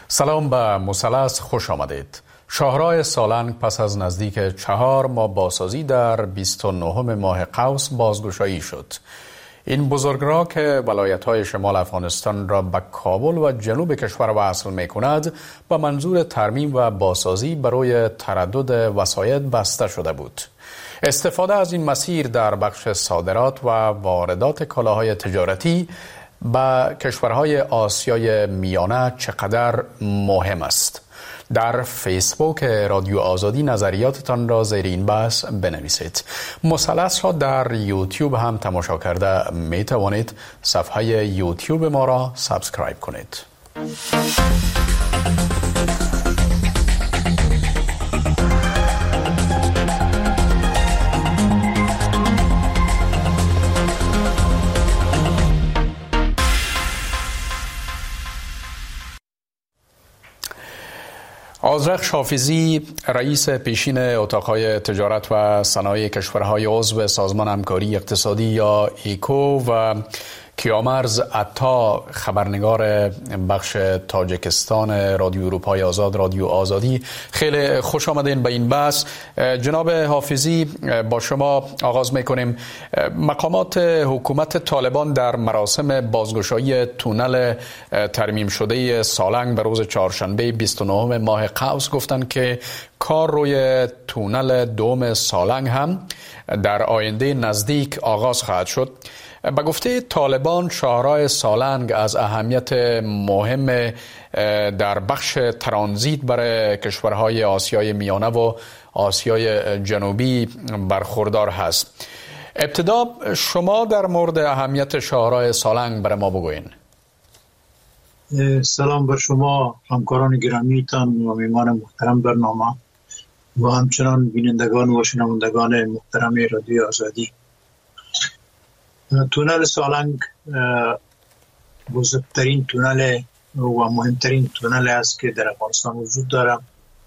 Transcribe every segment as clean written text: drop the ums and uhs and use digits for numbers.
سلام به مثلث خوش آمدید. شاهراه سالنگ پس از نزدیک 4 ماه بازسازی در 29 ماه قوس بازگشایی شد. این بزرگراه که ولایت‌های شمال افغانستان را به کابل و جنوب کشور وصل می‌کند به منظور ترمیم و بازسازی برای تردد وسایط بسته شده بود. استفاده از این مسیر در بخش صادرات و واردات کالاهای تجارتی به کشورهای آسیای میانه چقدر مهم است؟ در فیسبوک رادیو آزادی نظریاتتان را زیر این بحث بنویسید. مثلث را در یوتیوب هم تماشا کرده می توانید. صفحه یوتیوب ما را سابسکرایب کنید. آذرخش حافظی رئیس پیشین اتاقهای تجارت و صنایع کشورهای عضو سازمان همکاری اقتصادی یا ایکو و کیامرز عطا خبرنگار بخش تاجیکستان رادیو اروپای آزاد رادیو آزادی، خیلی خوش آمدین به این بحث. جناب حافظی، با شما آغاز میکنیم. مقامات حکومت طالبان در مراسم بازگشایی تونل ترمیم شده سالنگ به روز چهارشنبه 29 ماه قوس گفتند که کار روی تونل دوم سالنگ هم در آینده نزدیک آغاز خواهد شد. به گفته طالبان شاهراه سالنگ از اهمیت مهم در بخش ترانزیت برای کشورهای آسیای میانه و آسیای جنوبی برخوردار هست. ابتدا شما در مورد اهمیت شاهراه سالنگ برای ما بگوین. سلام بر شما همکاران گرامیتان و میهمان محترم برنامه و همچنان بینندگان و شنوندگان محترم رادیو آزادی. تونل سالنگ بزرگترین تونل و مهمترین تونل است که در افغانستان وجود دارد.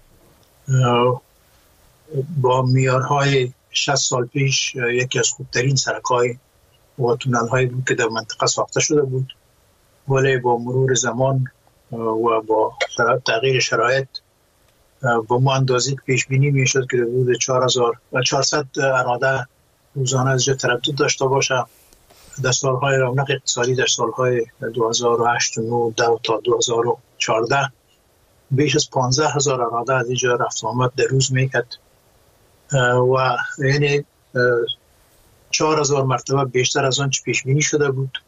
با معیارهای 60 سال پیش یکی از خوبترین سرک‌های و تونل‌هایی بود که در منطقه ساخته شده بود، ولی با مرور زمان و با تغییر شرایط با ما اندازه پیش بینی میشد که حدود 400 اراده روزانه از جا تردد داشته باشه. در سالهای رونق اقتصادی در سالهای 2008 و 2009 تا 2014 بیش از 15,000 اراده از اینجا رفت آمد در روز میکرد و یعنی 4,000 مرتبه بیشتر از آن چه پیش بینی شده بود.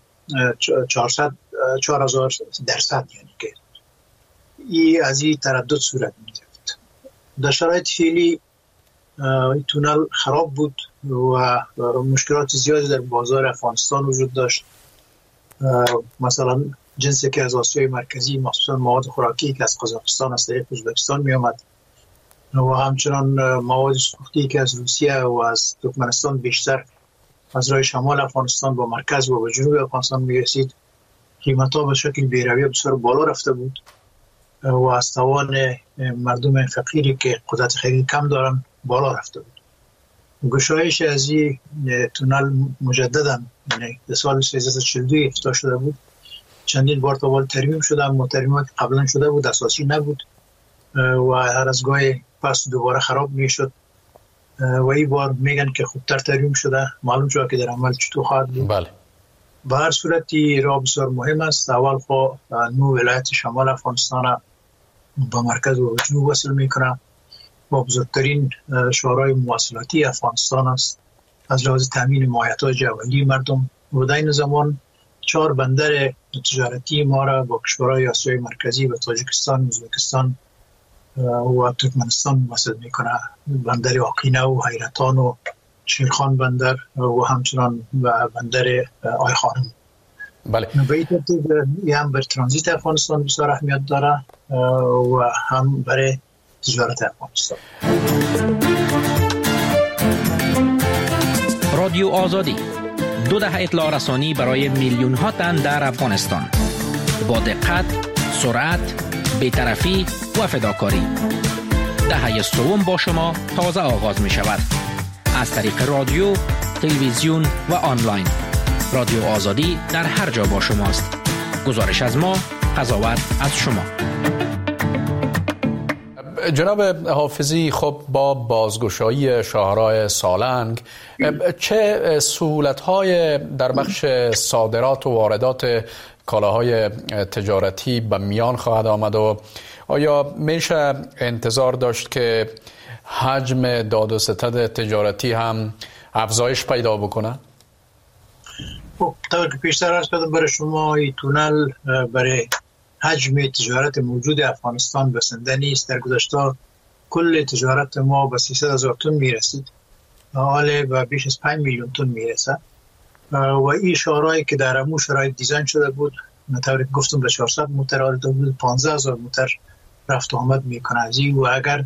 4,000% یعنی که از این تردد صورت می‌گرفت. در شرایط فعلی تونل خراب بود و مشکلات زیادی در بازار افغانستان وجود داشت. مثلا جنسی که از آسیای مرکزی، مخصوصا مواد خوراکی که از قزاقستان از طریق ازبکستان می آمد و همچنان مواد سوختی که از روسیه و از ترکمنستان بیشتر از راه شمال افغانستان با مرکز و جنوب افغانستان می رسید، قیمت‌ها به شکل بی‌رویه بسیار بالا رفته بود و از توان مردم فقیری که قدرت خرید کم دارن بالا رفته بود. گشایش از این تونل مجددا یعنی در سال 1342 افتتاح شده بود. چندین بار تا بال ترمیم شده، اما ترمیمات قبلا شده بود اساسی نبود و هر از گاهی پس دوباره خراب میشد و این بار میگن که خوبتر ترمیم شده. معلوم شد که در عمل چطور خواهد بود. بله. به هر صورت راه بسیار مهم است. اول خو 9 ولایت شمال افغانستان با مرکز و جنوب وصل میکنه و بزرگترین شاهراه مواصلاتی افغانستان است از لحاظ تامین مایحتاج اولیه مردم. و در این زمان 4 بندر تجارتی ما را با کشورهای آسیای مرکزی و تاجیکستان، ازبکستان و ترکمنستان وصل میکنه. بندر آقینه و حیرتان و شیرخان بندر و همچنان بندر آی خانم. بله. به این ترتیب هم بر ترانزیت افغانستان بسیار اهمیت داره و هم برای تجارت افغانستان. رادیو آزادی 2 دهه اطلاع رسانی برای میلیون ها تن در افغانستان با دقت، سرعت، بی‌طرفی و فداکاری. دهه سوم با شما تازه آغاز می شود. از طریق رادیو، تلویزیون و آنلاین. رادیو آزادی در هر جا با شماست. گزارش از ما، قضاوت از شما. جناب حافظی، خب با بازگشایی شاهراه سالنگ چه سهولت‌های در بخش صادرات و واردات کالاهای تجارتی به میان خواهد آمد و آیا میشه انتظار داشت که حجم داد و ستد تجارتی هم افزایش پیدا بکنه؟ خب طور که پیشتر عرض کردم برای شما، این تونل برای حجم تجارت موجود افغانستان بسنده نیست. در گذشته کل تجارت ما به 300,000 تن میرسید، حالا به بیش از 5 میلیون تن میرسه و این شاهراهی که در امو شرایط دیزاین شده بود، طوری که گفتم به 400 موتر آلوده بود، 15,000 موتر رفت و آمد میکنه از این. و اگر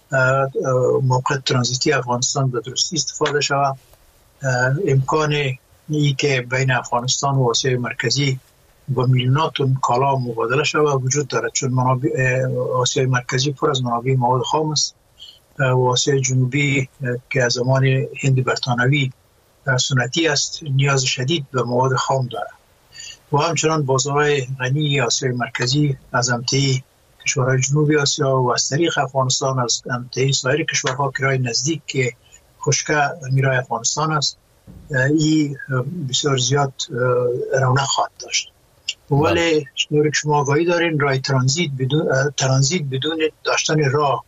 موقع ترانزیتی افغانستان به درستی استفاده شود، امکان ای که بین افغانستان و آسیای مرکزی با میلیونات تن کالا مبادله شود وجود دارد، چون آسیای مرکزی پر از منابع مواد خام است و آسیای جنوبی که از زمان هند برطانوی سنتی است نیاز شدید به مواد خام دارد و همچنان بازارهای غنی آسیای مرکزی از امتحی کشورهای جنوبی آسیا و از طریق افغانستان از امتحی سایر کشورها که راه نزدیک که خشکه میرای افغانستان است، این بسیار زیاد رونق خواهد داشت. ولی شنوری که شما آگاهی دارین، راه ترانزیت بدون داشتن راه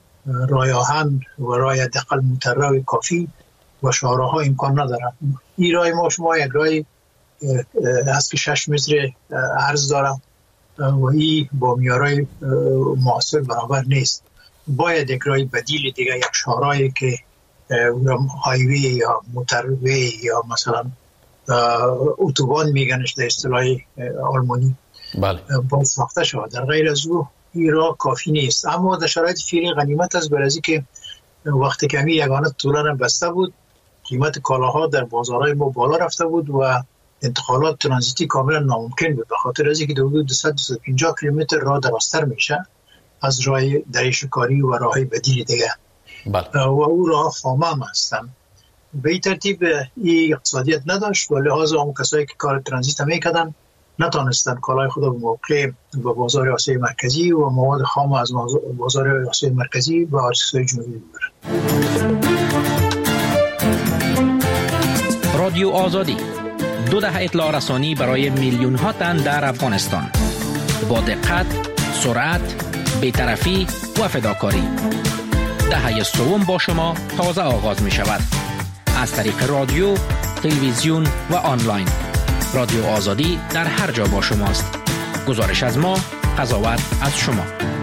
آهن و راه حداقل مترو کافی و شاهراه‌ها امکان ندارد. این راه ما شما یک راه هست که 6 متر عرض دارد و این با معیارهای معاصر برابر نیست. باید یک راه بدیل دیگه، یک شاهراهی که هایوی یا موتروی یا مثلا اتوبان میگنش در اصطلاح آلمانی باید ساخته شود. در غیر از او این راه کافی نیست. اما در شرایط فعلی غنیمت است، برای که وقتی که یگانه تونل بسته بود، قیمت کالاها در بازارهای ما بالا رفته بود و انتقالات ترانزیتی کاملا ناممکن بود، به خاطر از اینکه حدود 250 کیلومتر راه درازتر میشه از راه دریچه‌کاری و راههای بدیل دیگه. و او راه خامه هم هستن. به این ترتیب این اقتصادیت نداشت و لحاظا اون کسایی که کار ترانزیت هم میکردن نتانستن کالای خود به موقع به بازار آسیای مرکزی و مواد خام از بازار آسیای مرکزی به آسیای جنوبی ببرن. رادیو آزادی، 2 دهه اطلاع رسانی برای میلیون ها تن در افغانستان، با دقت، سرعت، بی‌طرفی و فداکاری. دهه سوم با شما تازه آغاز می شود. از طریق رادیو، تلویزیون و آنلاین. رادیو آزادی در هر جا با شماست. گزارش از ما، قضاوت از شما.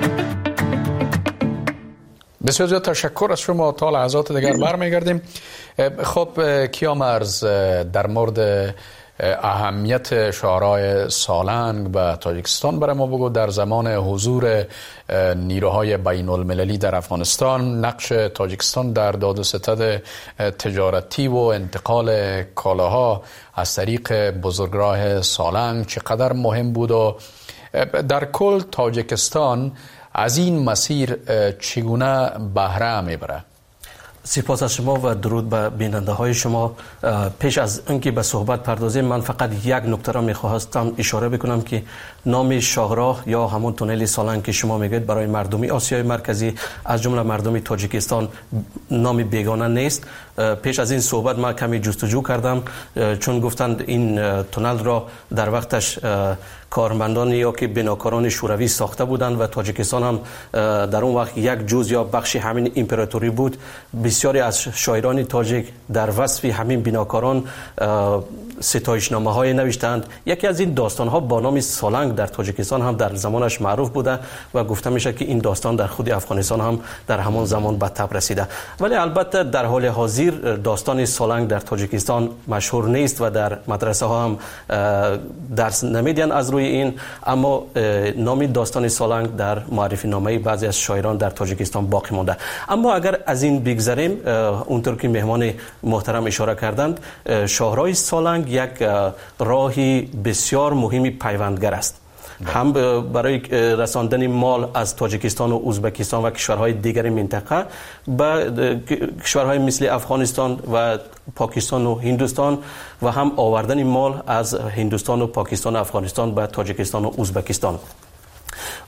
بسیار زیاد تشکر از شما. تا لحظات دیگر برمیگردیم. خب کیامرز، در مورد اهمیت شاهراه سالنگ به تاجیکستان برای ما بگو. در زمان حضور نیروهای بین المللی در افغانستان، نقش تاجیکستان در داد و ستد تجارتی و انتقال کالاها از طریق بزرگراه سالنگ چقدر مهم بود و در کل تاجیکستان از این مسیر چگونه بهره میبره؟ سپاس از شما و درود به بیننده های شما. پیش از اینکه به صحبت پردازیم، من فقط یک نکته را می‌خواستم اشاره بکنم که نام شاهراه یا همون تونل سالنگ که شما میگید برای مردمی آسیای مرکزی از جمله مردمی تاجیکستان نام بیگانه نیست. پیش از این صحبت ما کمی جستجو کردم، چون گفتند این تونل را در وقتش کارمندان یا که بناکاران شوروی ساخته بودند و تاجیکستان هم در اون وقت یک جزء یا بخشی همین امپراتوری بود. بسیاری از شاعران تاجیک در وصف همین بناکاران ستایشنامه های نوشتند. یکی از این داستان ها با نام سالنگ در تاجیکستان هم در زمانش معروف بوده و گفته میشه که این داستان در خود افغانستان هم در همان زمان به تب رسیده. ولی البته در حال حاضر داستان سالنگ در تاجیکستان مشهور نیست و در مدرسه ها هم درس نمیدن از روی این، اما نام داستان سالنگ در معرفی نامه بعضی از شاعران در تاجیکستان باقی مونده. اما اگر از این بگذریم، اونطور که مهمان محترم اشاره کردند، شاهراه سالنگ یک راهی بسیار مهمی پیوندگر است، هم برای رساندن مال از تاجیکستان و ازبکستان و کشورهای دیگر منطقه به کشورهای مثل افغانستان و پاکستان و هندوستان و هم آوردن مال از هندوستان و پاکستان و افغانستان به تاجیکستان و ازبکستان.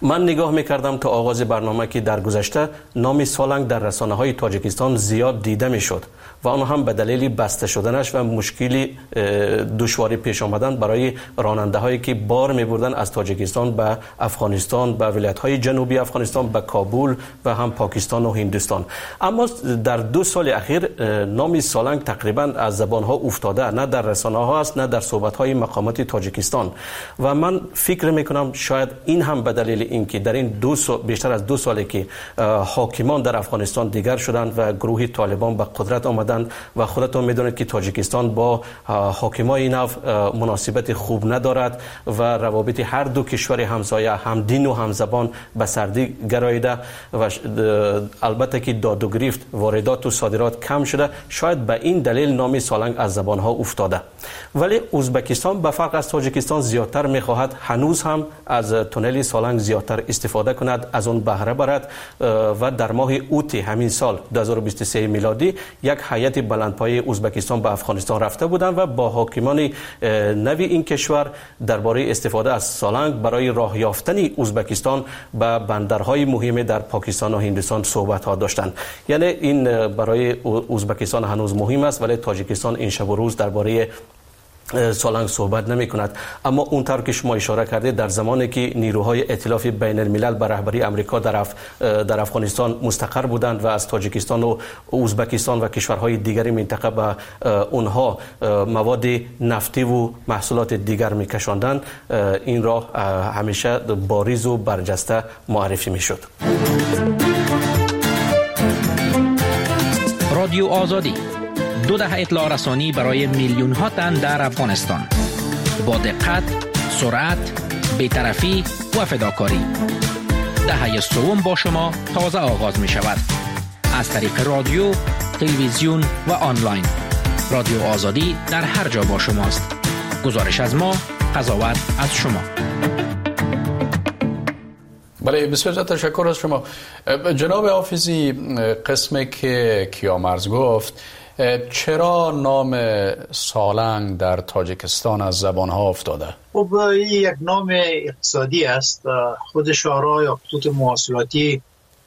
من نگاه میکردم تا آغاز برنامه که در گذشته نام سالنگ در رسانه های تاجیکستان زیاد دیده میشد و آن هم به دلیل بسته شدنش و مشکلی دشواری پیش آمدن برای راننده هایی که بار میبردن از تاجیکستان به افغانستان، به ولایت های جنوبی افغانستان، به کابل و هم پاکستان و هندوستان. اما در 2 سال اخیر نام سالنگ تقریبا از زبان ها افتاده، نه در رسانه ها است نه در صحبت های مقامات تاجیکستان. و من فکر میکنم شاید این هم به دلیل اینکه در این بیشتر از 2 ساله که حاکمان در افغانستان دیگر شدند و گروه طالبان به قدرت آمدند و خودتون میدونید که تاجیکستان با حاکمای نو مناسبت خوب ندارد و روابط هر دو کشور همسایه هم دین و هم زبان به سردی گراییده و البته که داد و گریفت واردات و صادرات کم شده. شاید به این دلیل نام سالنگ از زبان ها افتاده. ولی ازبکستان به فرق از تاجیکستان زیادتر میخواهد هنوز هم از تونل سالنگ زیادتر استفاده کند، از اون بهره برد و در ماه اوت همین سال 2023 میلادی یک هیئت بلندپایه ازبکستان به افغانستان رفته بودند و با حاکمان نوی این کشور درباره استفاده از سالنگ برای راه یافتن ازبکستان به بندرهای مهم در پاکستان و هندوستان صحبت ها داشتند. یعنی این برای ازبکستان هنوز مهم است ولی تاجیکستان این شب و روز درباره سالنگ صحبت نمی کند. اما اونطور که شما اشاره کردید در زمانی که نیروهای ائتلاف بین الملل به رهبری امریکا در افغانستان مستقر بودند و از تاجیکستان و ازبکستان و کشورهای دیگری منطقه به اونها مواد نفتی و محصولات دیگر می کشاندند، این راه همیشه باریز و برجسته معرفی می شد. رادیو آزادی 2 دهه اطلاع رسانی برای میلیون ها تن در افغانستان با دقت، سرعت، بی‌طرفی و فداکاری. دهه سوم با شما تازه آغاز می شود از طریق رادیو، تلویزیون و آنلاین. رادیو آزادی در هر جا با شماست. گزارش از ما، قضاوت از شما. بله، بسیار تشکر از شما جناب حافظی. قسمی که کیامرز گفت، چرا نام سالنگ در تاجیکستان از زبان ها افتاده؟ خب این یک نام اقتصادی است. خود شورا یا خطوط مواصلاتی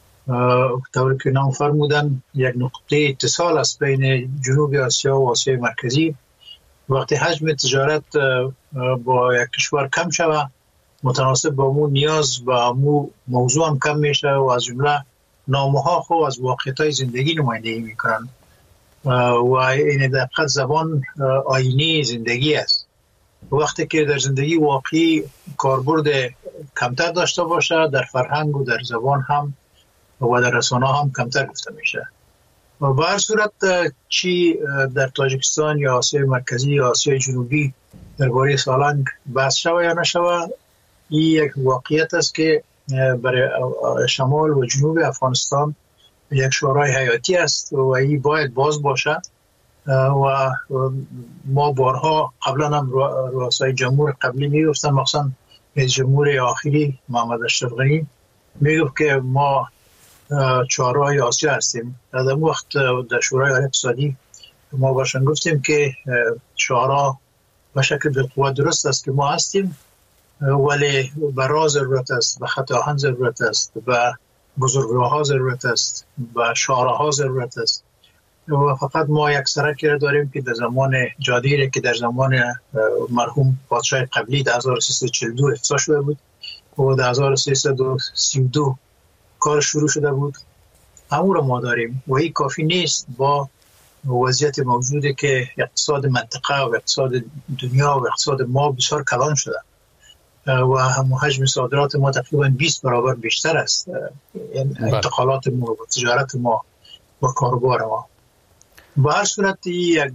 طوری که نام فرمودن یک نقطه اتصال است بین جنوب آسیا و آسیای مرکزی. وقتی حجم تجارت با یک کشور کم شود، متناسب با مو نیاز و مو موضوع هم کم میشه و از جمله نامها خو از واقعیت زندگی نمایندگی میکنن و این دقیقاً زبان آینی زندگی است. وقتی که در زندگی واقعی کاربرد کمتر داشته باشه، در فرهنگ و در زبان هم و در رسانه هم کمتر گفته میشه. و به هر صورت چی در تاجیکستان یا آسیای مرکزی یا آسیای جنوبی درباره سالنگ بحث شوه یا نشوه، این یک واقعیت است که برای شمال و جنوب افغانستان یک شورای حیاتی است و این باید باز باشد. و ما بارها قبلا هم رؤسای جمهور قبلی میگفتن، مخصوصا رئیس جمهور آخری محمد اشرف غنی میگفت که ما چهارراه آسیا هستیم. در اون وقت در شورای اقتصادی ما باشن گفتیم که چهارراه به شکل بالقوه درست است که ما هستیم، ولی به راه ضرورت است، به خط آهن ضرورت است، به بزرگراه‌ها ضرورت است، به شاهراه‌ها ضرورت است. و فقط ما یک سرکی را داریم که در زمان جادیره که در زمان مرحوم پادشاه قبلی در 1342 افتتاح شده بود و در 1332 کار شروع شده بود، همون را ما داریم و این کافی نیست با وضعیت موجوده که اقتصاد منطقه و اقتصاد دنیا و اقتصاد ما بسیار کلان شده و حجم صادرات ما تقریبا 20 برابر بیشتر است. انتقالات ما و تجارت ما و کاروبار ما. به هر صورت یک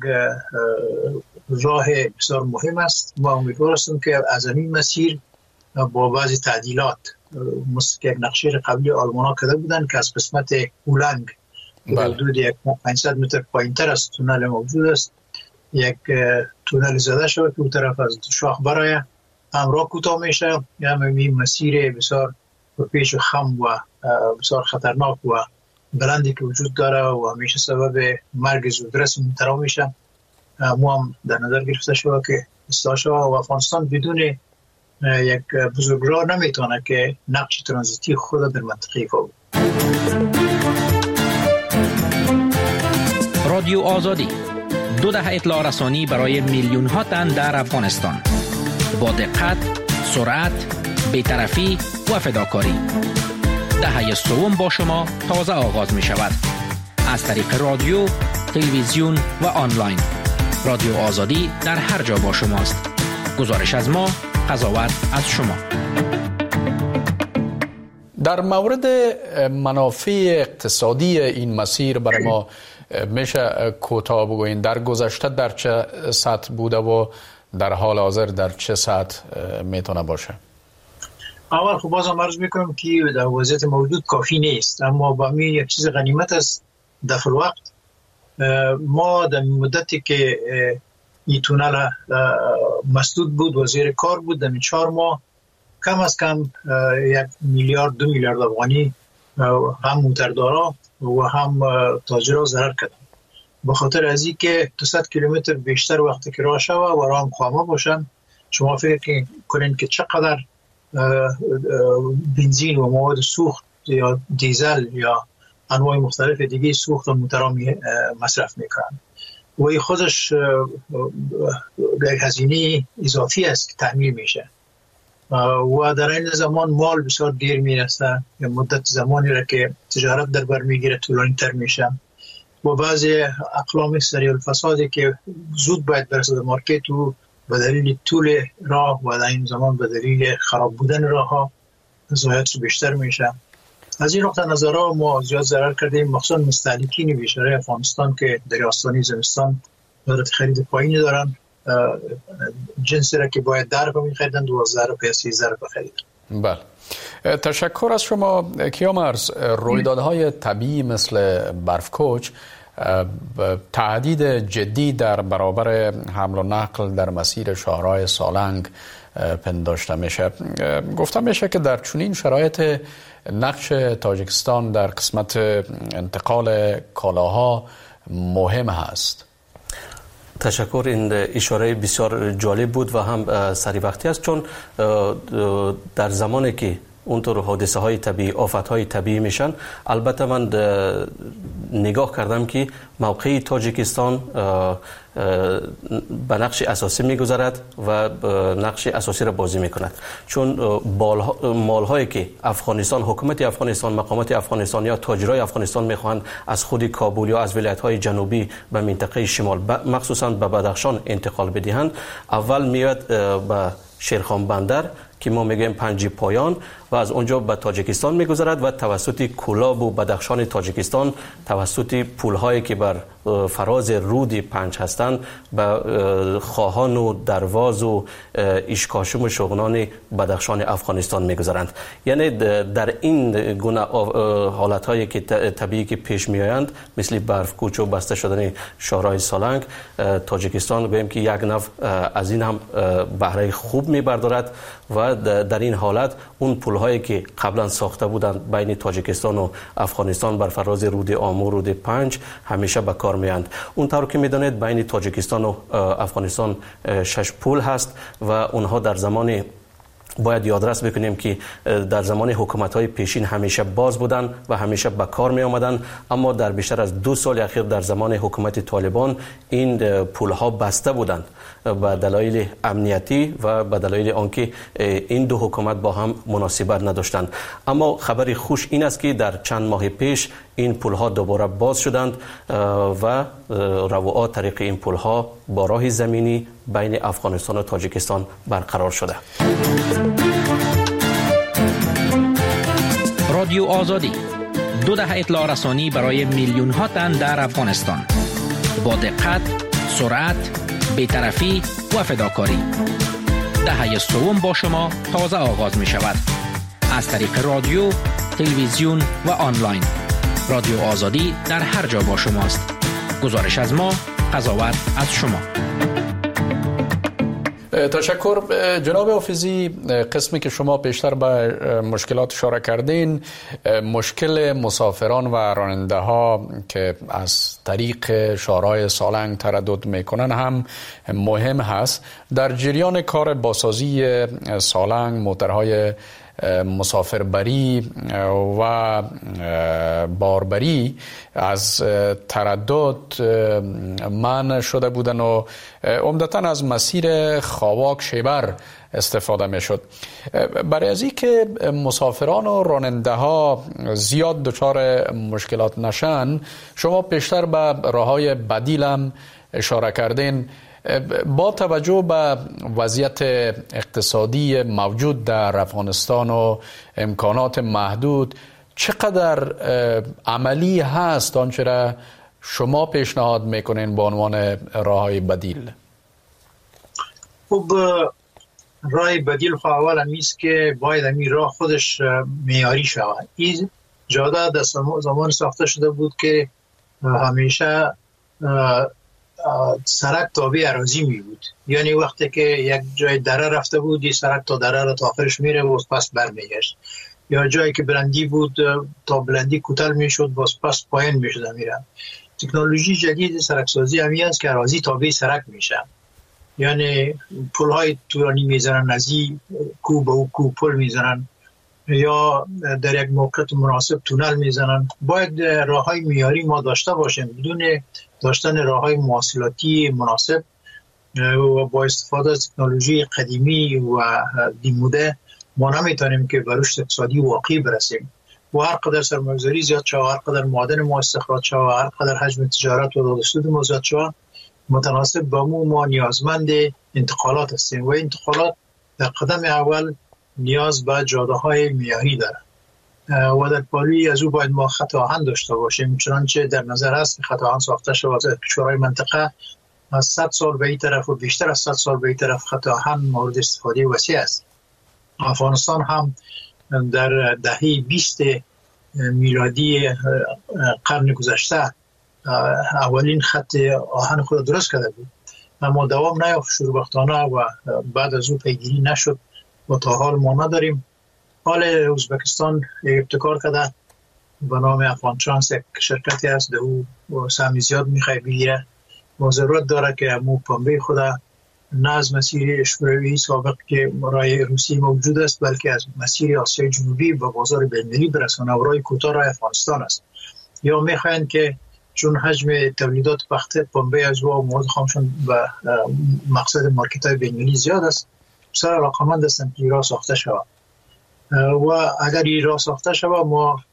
راه بسیار مهم است. ما امیدوار هستیم که از این مسیر با بعضی تعدیلات مثل یک نقشه قبلی آلمان‌ها کرده بودن که از قسمت اولنگ حدود 500 متر پایین‌تر از تونل موجود است، یک تونل زده شده که اون طرف از شاخ برای همراه کوتاه میشه. این مسیر بسیار پیش و خم و بسیار خطرناک و بلندی که وجود داره و همیشه سبب مرگ زودرس مبتلا میشه، ما هم در نظر گرفته شده که اصلاح شده و افغانستان بدون یک بزرگراه نمیتونه که نقش ترانزیتی خود در منطقه ایفا بود. رادیو آزادی 2 دهه اطلاع رسانی برای میلیون ها تن در افغانستان. با دقت، سرعت، بی‌طرفی و فداکاری. دهه سوم با شما تازه آغاز می شود. از طریق رادیو، تلویزیون و آنلاین. رادیو آزادی در هر جا با شماست. گزارش از ما، قضاوت از شما. در مورد منافع اقتصادی این مسیر برای ما میشه کوتاه بگوین در گذشته در چه سطح بوده و در حال حاضر در چه سطح میتونه باشه؟ اول خب بازم عرض میکنم که در وضعیت موجود کافی نیست، اما با می یک چیز غنیمت است. در وقت ما در مدتی که این تونل مسدود بود و زیر کار بود، در 4 ماه کم از کم 1 میلیارد 2 میلیارد افغانی هم موتردارا و هم تاجرها ضرر کردن، به خاطر از این که 200 کیلومتر بیشتر وقتی که راه شوه و راه هم خامه باشن. شما فکر کنین که چقدر بنزین و مواد سوخت یا دیزل یا انواع مختلف دیگه سوخت و موترها مصرف میکنن و این خودش یک هزینه اضافی است که تحمیل میشه و در این زمان مال بسیار دیر میرسه، یا مدت زمانی را که تجارت در بر میگیره طولانی تر میشه و بعضی اقلام سریع الفسادی که زود باید برسه به مارکت و به دلیل طول راه و در این زمان به دلیل خراب بودن راه ها ضایعات بیشتر میشه. از این نقطه نظر ما زیاد ضرر کردیم، مخصوصا مستهلکین بیشتر افغانستان که در آستانه زمستان قدرت خرید پایینی دارن، جنسی را که باید در رو می‌خریدن 12 یا 13 رو بخریدن. بله، تشکر از شما. کیامرز، رویدادهای طبیعی مثل برفکوچ تهدید جدی در برابر حمل و نقل در مسیر شاهراه سالنگ پنداشته میشه. گفته میشه که در چنین شرایط نقش تاجیکستان در قسمت انتقال کالاها مهم هست. تشکر. این اشاره بسیار جالب بود و هم سری وقتی است، چون در زمانی که اونطور حادثه های طبیعی، آفت های طبیعی میشن، البته من نگاه کردم که موقع تاجیکستان به نقش اساسی میگذارد و نقش اساسی را بازی میکند، چون مالهایی که افغانستان، حکومت افغانستان، مقامات افغانستان یا تاجرای افغانستان میخواهند از خود کابل یا از ولایت های جنوبی به منطقه شمال مخصوصا به بدخشان انتقال بدهند، اول میاد به شیرخان بندر که ما میگیم پنجی پایان و از اونجا به تاجیکستان میگذرد و توسط کولاب و بدخشان تاجیکستان توسط پولهایی که بر فراز رود پنج هستند به خواهان و درواز و اشکاشم و شغنان بدخشان افغانستان میگذرند. یعنی در این گونه حالتهایی که طبیعی که پیش میآیند مثل برفکوچ و بسته شدن شاهراه سالنگ، تاجیکستان بگیم که یک نوع از این هم بهره خوب میبردارد و در این حالت اون پولهایی که قبلا ساخته بودند بین تاجیکستان و افغانستان بر فراز رود آمو، رود پنج همیشه به کار میاند. اونطور که میدانید بین تاجیکستان و افغانستان 6 پل هست و اونها در زمان باید یادرس بکنیم که در زمان حکومت‌های پیشین همیشه باز بودند و همیشه به کار می آمدند، اما در بیشتر از 2 سال اخیر در زمان حکومت طالبان این پل‌ها بسته بودند به دلایل امنیتی و به دلایل آنکه این دو حکومت با هم مناسبت نداشتند. اما خبر خوش این است که در چند ماه پیش این پل‌ها دوباره باز شدند و رواعات طریق این پل‌ها با راه زمینی بین افغانستان و تاجیکستان برقرار شده. رادیو آزادی 2 دهه اطلاع رسانی برای میلیون ها تن در افغانستان. با دقت، سرعت، بی‌طرفی و فداکاری. دهه سوم با شما تازه آغاز می شود. از طریق رادیو، تلویزیون و آنلاین. رادیو آزادی در هر جا با شماست. گزارش از ما، قضاوت از شما. تشکر جناب حافظی. قسمی که شما پیشتر به مشکلات اشاره کردین، مشکل مسافران و راننده ها که از طریق شاهراه سالنگ تردد میکنن هم مهم هست. در جریان کار بازسازی سالنگ موترهای مسافربری و باربری از تردد منع شده بودن و عمدتاً از مسیر خاواک شیبر استفاده می شد. برای از این که مسافران و راننده ها زیاد دچار مشکلات نشن، شما پیشتر به راههای بدیل هم اشاره کردین. با توجه به وضعیت اقتصادی موجود در افغانستان و امکانات محدود، چقدر عملی هست آنچه را شما پیشنهاد میکنین به عنوان راههای بدیل؟ خب راه بدیل خب اولا نیست که باید این راه خودش معیاری شود. این جاده در زمان ساخته شده بود که همیشه سرک تابع اراضی می بود، یعنی وقتی که یک جای دره رفته بود، این سرک تا دره را تا آخرش میره و پس برمیگشت، یا جایی که بلندی بود تا بلندی کوتاه میشد و پس پایین میشد میره. تکنولوژی جدید سرکسازی همی است که اراضی تابع سرک میشه، یعنی پل های طولانی میزنن، از این کو به او کو پل میزنن یا در یک موقعیت مناسب تونل میزنن. باید راه های معیاری ما داشته باشیم. بدون داشتن راه های مواصلاتی مناسب و با استفاده از تکنولوژی قدیمی و بیموده ما نمیتونیم که به رشد اقتصادی واقعی برسیم. و هر قدر سرمایه‌گذاری زیاد شود، هر قدر معادن ما استخراج شود، هر قدر حجم تجارت و داده‌سود ما زیاد شود، متناسب با ما نیازمند انتقالات هستیم و انتقالات در قدم اول نیاز به جاده های معیاری دارند و در پالی از او باید ما خط آهن داشته باشیم، چنانچه در نظر است که خط آهن ساخته شود در کشورهای منطقه از 100 سال به این طرف و بیشتر از 100 سال به این طرف خط آهن مورد استفاده وسیع است. افغانستان هم در دهه 20 میلادی قرن گذشته اولین خط آهن خود درست کرده بود، اما دوام نیافت شوربختانه و بعد از او پیگیری نشد و تا حال ما نداریم. حال ازبکستان ابتکار کرده به نام افغان ترانس، یک شرکتی است در او سهمی زیاد میخواه بگیره و ضرورت داره که امو پنبه خود نه از مسیر اشوروی سابق که راه روسی موجود است، بلکه از مسیر آسیای جنوبی به بازار بین‌المللی برسانه و راه کوتاه راه افغانستان است. یا میخواین که چون حجم تولیدات پنبه از و مواد خامشون به مقصد مارکت های بین‌المللی زیاد است، بسیار علاقمند هستند که راه ساخته شود و اگر این راه ساخته شود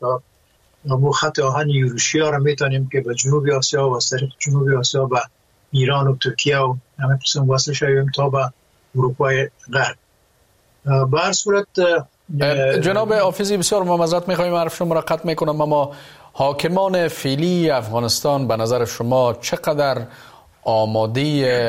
ما خط آهن یوروشیا را میتونیم که به جنوب آسیا و از طریق جنوب آسیا به ایران و ترکیه و همه قسم وصل شویم تا به اروپای غرب. به هر صورت جناب حافظی بسیار معذرت میخوایم حرف شما را قطع میکنم، اما حاکمان فعلی افغانستان به نظر شما چقدر آماده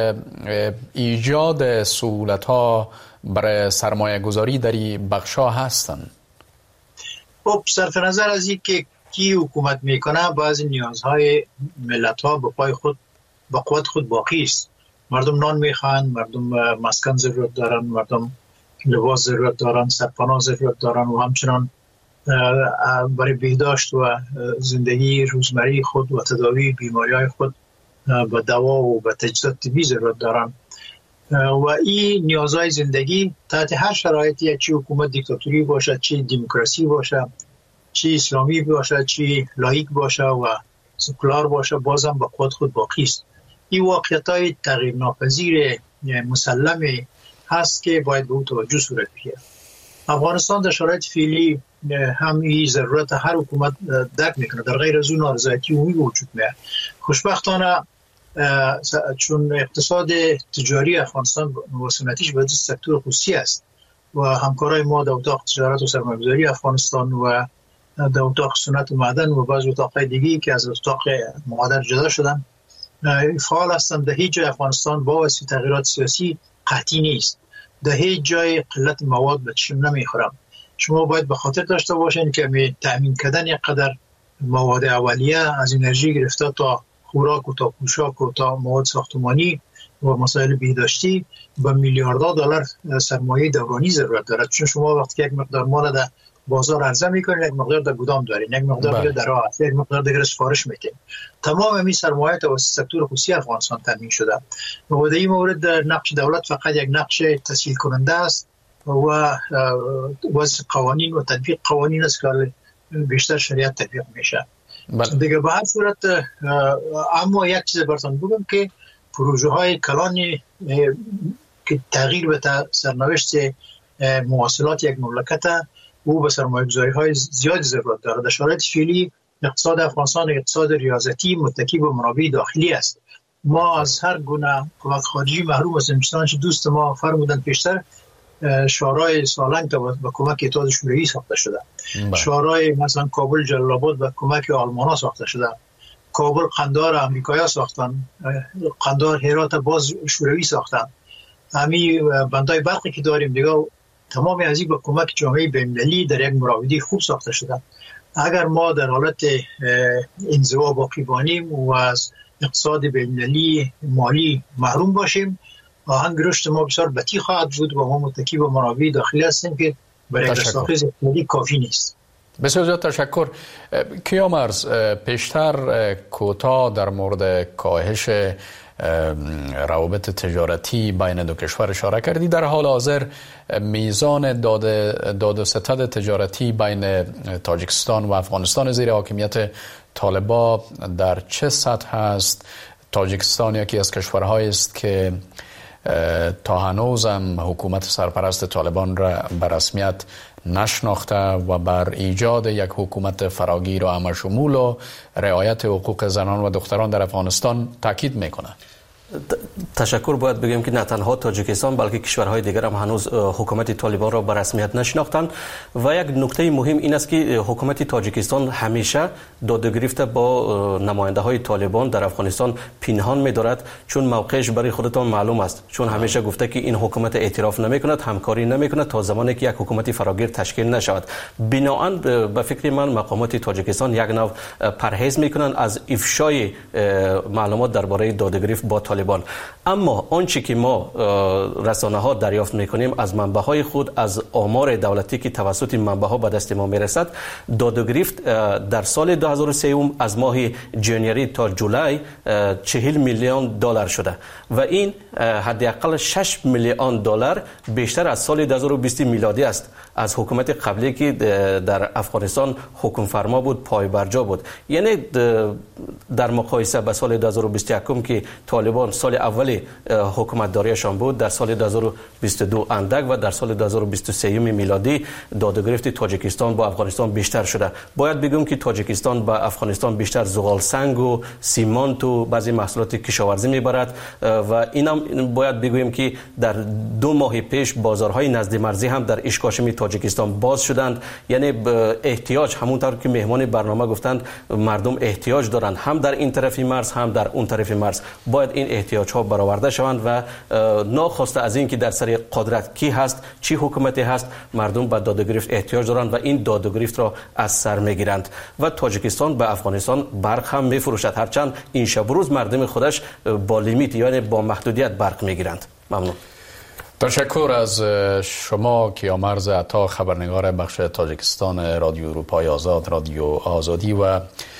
ایجاد سهولت‌ها برای سرمایه گذاری در این بخش‌ها هستند؟ خب صرف نظر از این که کی حکومت میکنه، بعضی نیازهای ملت‌ها به پای خود به قوت خود باقی است. مردم نان میخوان، مردم مسکن ضرورت دارن، مردم لباس ضرورت دارن، سرپناه ضرورت دارن و همچنان برای بهداشت و زندگی روزمره خود و تداوی بیماری‌های خود به دوا و به تجهیزات طبی ضرورت دارن و این نیازهای زندگی تحت هر شرایطی، چه حکومت دیکتاتوری باشه، چه دموکراسی باشه، چه اسلامی باشه، چه لایک باشه و سکولار باشه، بازم به قوت خود باقی است. این واقعیت‌های تغییر ناپذیر مسلم هست که باید به او توجه صورت بگیرد. افغانستان در شرایط فعلی هم این ضرورت هر حکومت درک میکنه، در غیر از اون نارضایتی عمومی وجود میاد. خوشبختانه چون اقتصاد تجاری افغانستان و صنعتیش به سکتور خصوصی است و همکارای ما در اتاق تجارت و سرمایه‌گذاری افغانستان و در اتاق صنعت و معدن و بعض اتاق‌های دیگه که از اتاق معادن جدا شدن فعال هستند. در هیچ جای افغانستان با واسطه تغییرات سیاسی قطعی نیست، در هیچ جای قلت مواد به چشم نمیخورم. شما باید به خاطر داشته باشین که تامین کردن یک قدر مواد اولیه از انرژی گرفته تا خوراک و تا پوشاک و تا مواد ساختمانی و مسائل بهداشتی به میلیاردها دلار سرمایه دورانی ضرورت دارد، چون شما وقتی یک مقدار مال در بازار عرضه میکنید، یک مقدار در گودام دارید، یک مقدار دیگه در راه، یک مقدار دیگه سفارش میدید. تمام این سرمایه توسط سکتور خصوصی افغانستان تامین شده و در این مورد نقش دولت فقط یک نقش تسهیل کننده است و وضع قوانین و تطبیق قوانین است که بیشتر شریعت تطبیق میشه. دیگه به هر صورت اما یک چیز براتون بگم که پروژه های کلانی که تغییر به سرنوشت مواصلات یک مملکت او به سرمایه‌گذاری های زیاد ضرورت دارد. در شرایط فعلی اقتصاد افغانستان اقتصاد ریاضتی متکی به منابع داخلی است. ما از هر گونه کمک خارجی محروم هستیم. چنانچه دوست ما فرمودن پیشتر شورای سالنگ به کمک اتحاد شوروی ساخته شده، شورای مثلا کابل جلال آباد به کمک آلمان‌ها ساخته شده، کابل قندهار امریکایی‌ها ساختن، قندهار هرات باز شوروی ساختن، همین بندای برقی که داریم دیگه تمام از این به کمک جامعه بین‌المللی در یک مراودی خوب ساخته شده. اگر ما در حالت انزوا باقی بانیم و از اقتصاد بین‌المللی مالی محروم باشیم، آهنگ رشد ما بسیار بطیء خواهد بود و ما متکی به منابع داخلی هستیم که برای رساخیز اقتصادی کافی نیست. بسیار زیاد تشکر. کیامرز، پیشتر کوتاه در مورد کاهش روابط تجارتی بین دو کشور اشاره کردی. در حال حاضر میزان داد و ستد تجارتی بین تاجیکستان و افغانستان زیر حاکمیت طالبان در چه سطح است؟ تاجیکستان یکی از کشورهایی است که تا هنوز هم حکومت سرپرست طالبان را به رسمیت نشناخته و بر ایجاد یک حکومت فراگیر و همشمول و رعایت حقوق زنان و دختران در افغانستان تاکید میکنه. تشکر. باید بگیم که نه تنها تاجیکستان بلکه کشورهای دیگر هم هنوز حکومت طالبان را به رسمیت نشناختند و یک نکته مهم این است که حکومت تاجیکستان همیشه دادگرفت با نماینده های طالبان در افغانستان پنهان می‌دارد، چون موقعش برای خودتان معلوم است، چون همیشه گفته که این حکومت اعتراف نمی‌کند، همکاری نمی‌کند تا زمانی که یک حکومت فراگیر تشکیل نشود. بنابراین به فکر من مقامات تاجیکستان یک نوع پرهیز می‌کنند از افشای معلومات درباره دادگرفت با طالبان. اما آنچه که ما رسانه ها دریافت میکنیم از منبع های خود، از آمار دولتی که توسط منبع ها به دست ما میرسد، دادگرفت در سال 2003 از ماه ژانویه تا جولای 40 میلیون دلار شده و این حداقل 6 میلیون دلار بیشتر از سال 2020 میلادی است، از حکومت قبلی که در افغانستان حکم فرما بود، پای برجا بود. یعنی در مقایسه با سال 2021 که طالبان سال اول حکومت داریشان بود، در سال 2022 اندک و در سال 2023 میلادی دادگرفت تاجیکستان با افغانستان بیشتر شده. باید بگم که تاجیکستان با افغانستان بیشتر زغال سنگ و سیمانت و بعضی محصولات کشاورزی میبرد و اینم باید بگویم که در 2 ماه پیش بازارهای نزد مرزی هم در اشکاشم تاجیکستان باز شدند. یعنی احتیاج، همونطور که مهمان برنامه گفتند، مردم احتیاج دارند هم در این طرف مرز هم در اون طرف مرز. باید این احتیاج ها برآورده شوند و ناخواسته از این که در سر قدرت کی هست، چی حکومتی هست، مردم به دادگرفت احتیاج دارند و این دادگرفت را از سر میگیرند و تاجیکستان به افغانستان برق هم میفروشد، هرچند این شب روز مردم خودش با لیمیت یعنی با محدودیت برق میگیرند. ممنون. تشکر از شما کیامرز عطا، خبرنگار بخش تاجیکستان رادیو اروپای آزاد، رادیو آزادی، و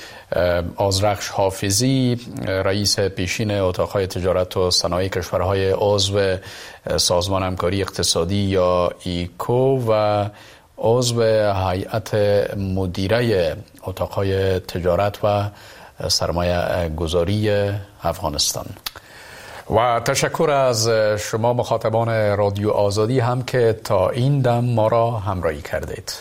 آذرخش حافظی، رئیس پیشین اتاقهای تجارت و صنایع کشورهای عضو سازمان همکاری اقتصادی یا ایکو و عضو هیئت مدیره اتاقهای تجارت و سرمایه گذاری افغانستان. و تشکر از شما مخاطبان رادیو آزادی هم که تا این دم ما را همراهی کردید.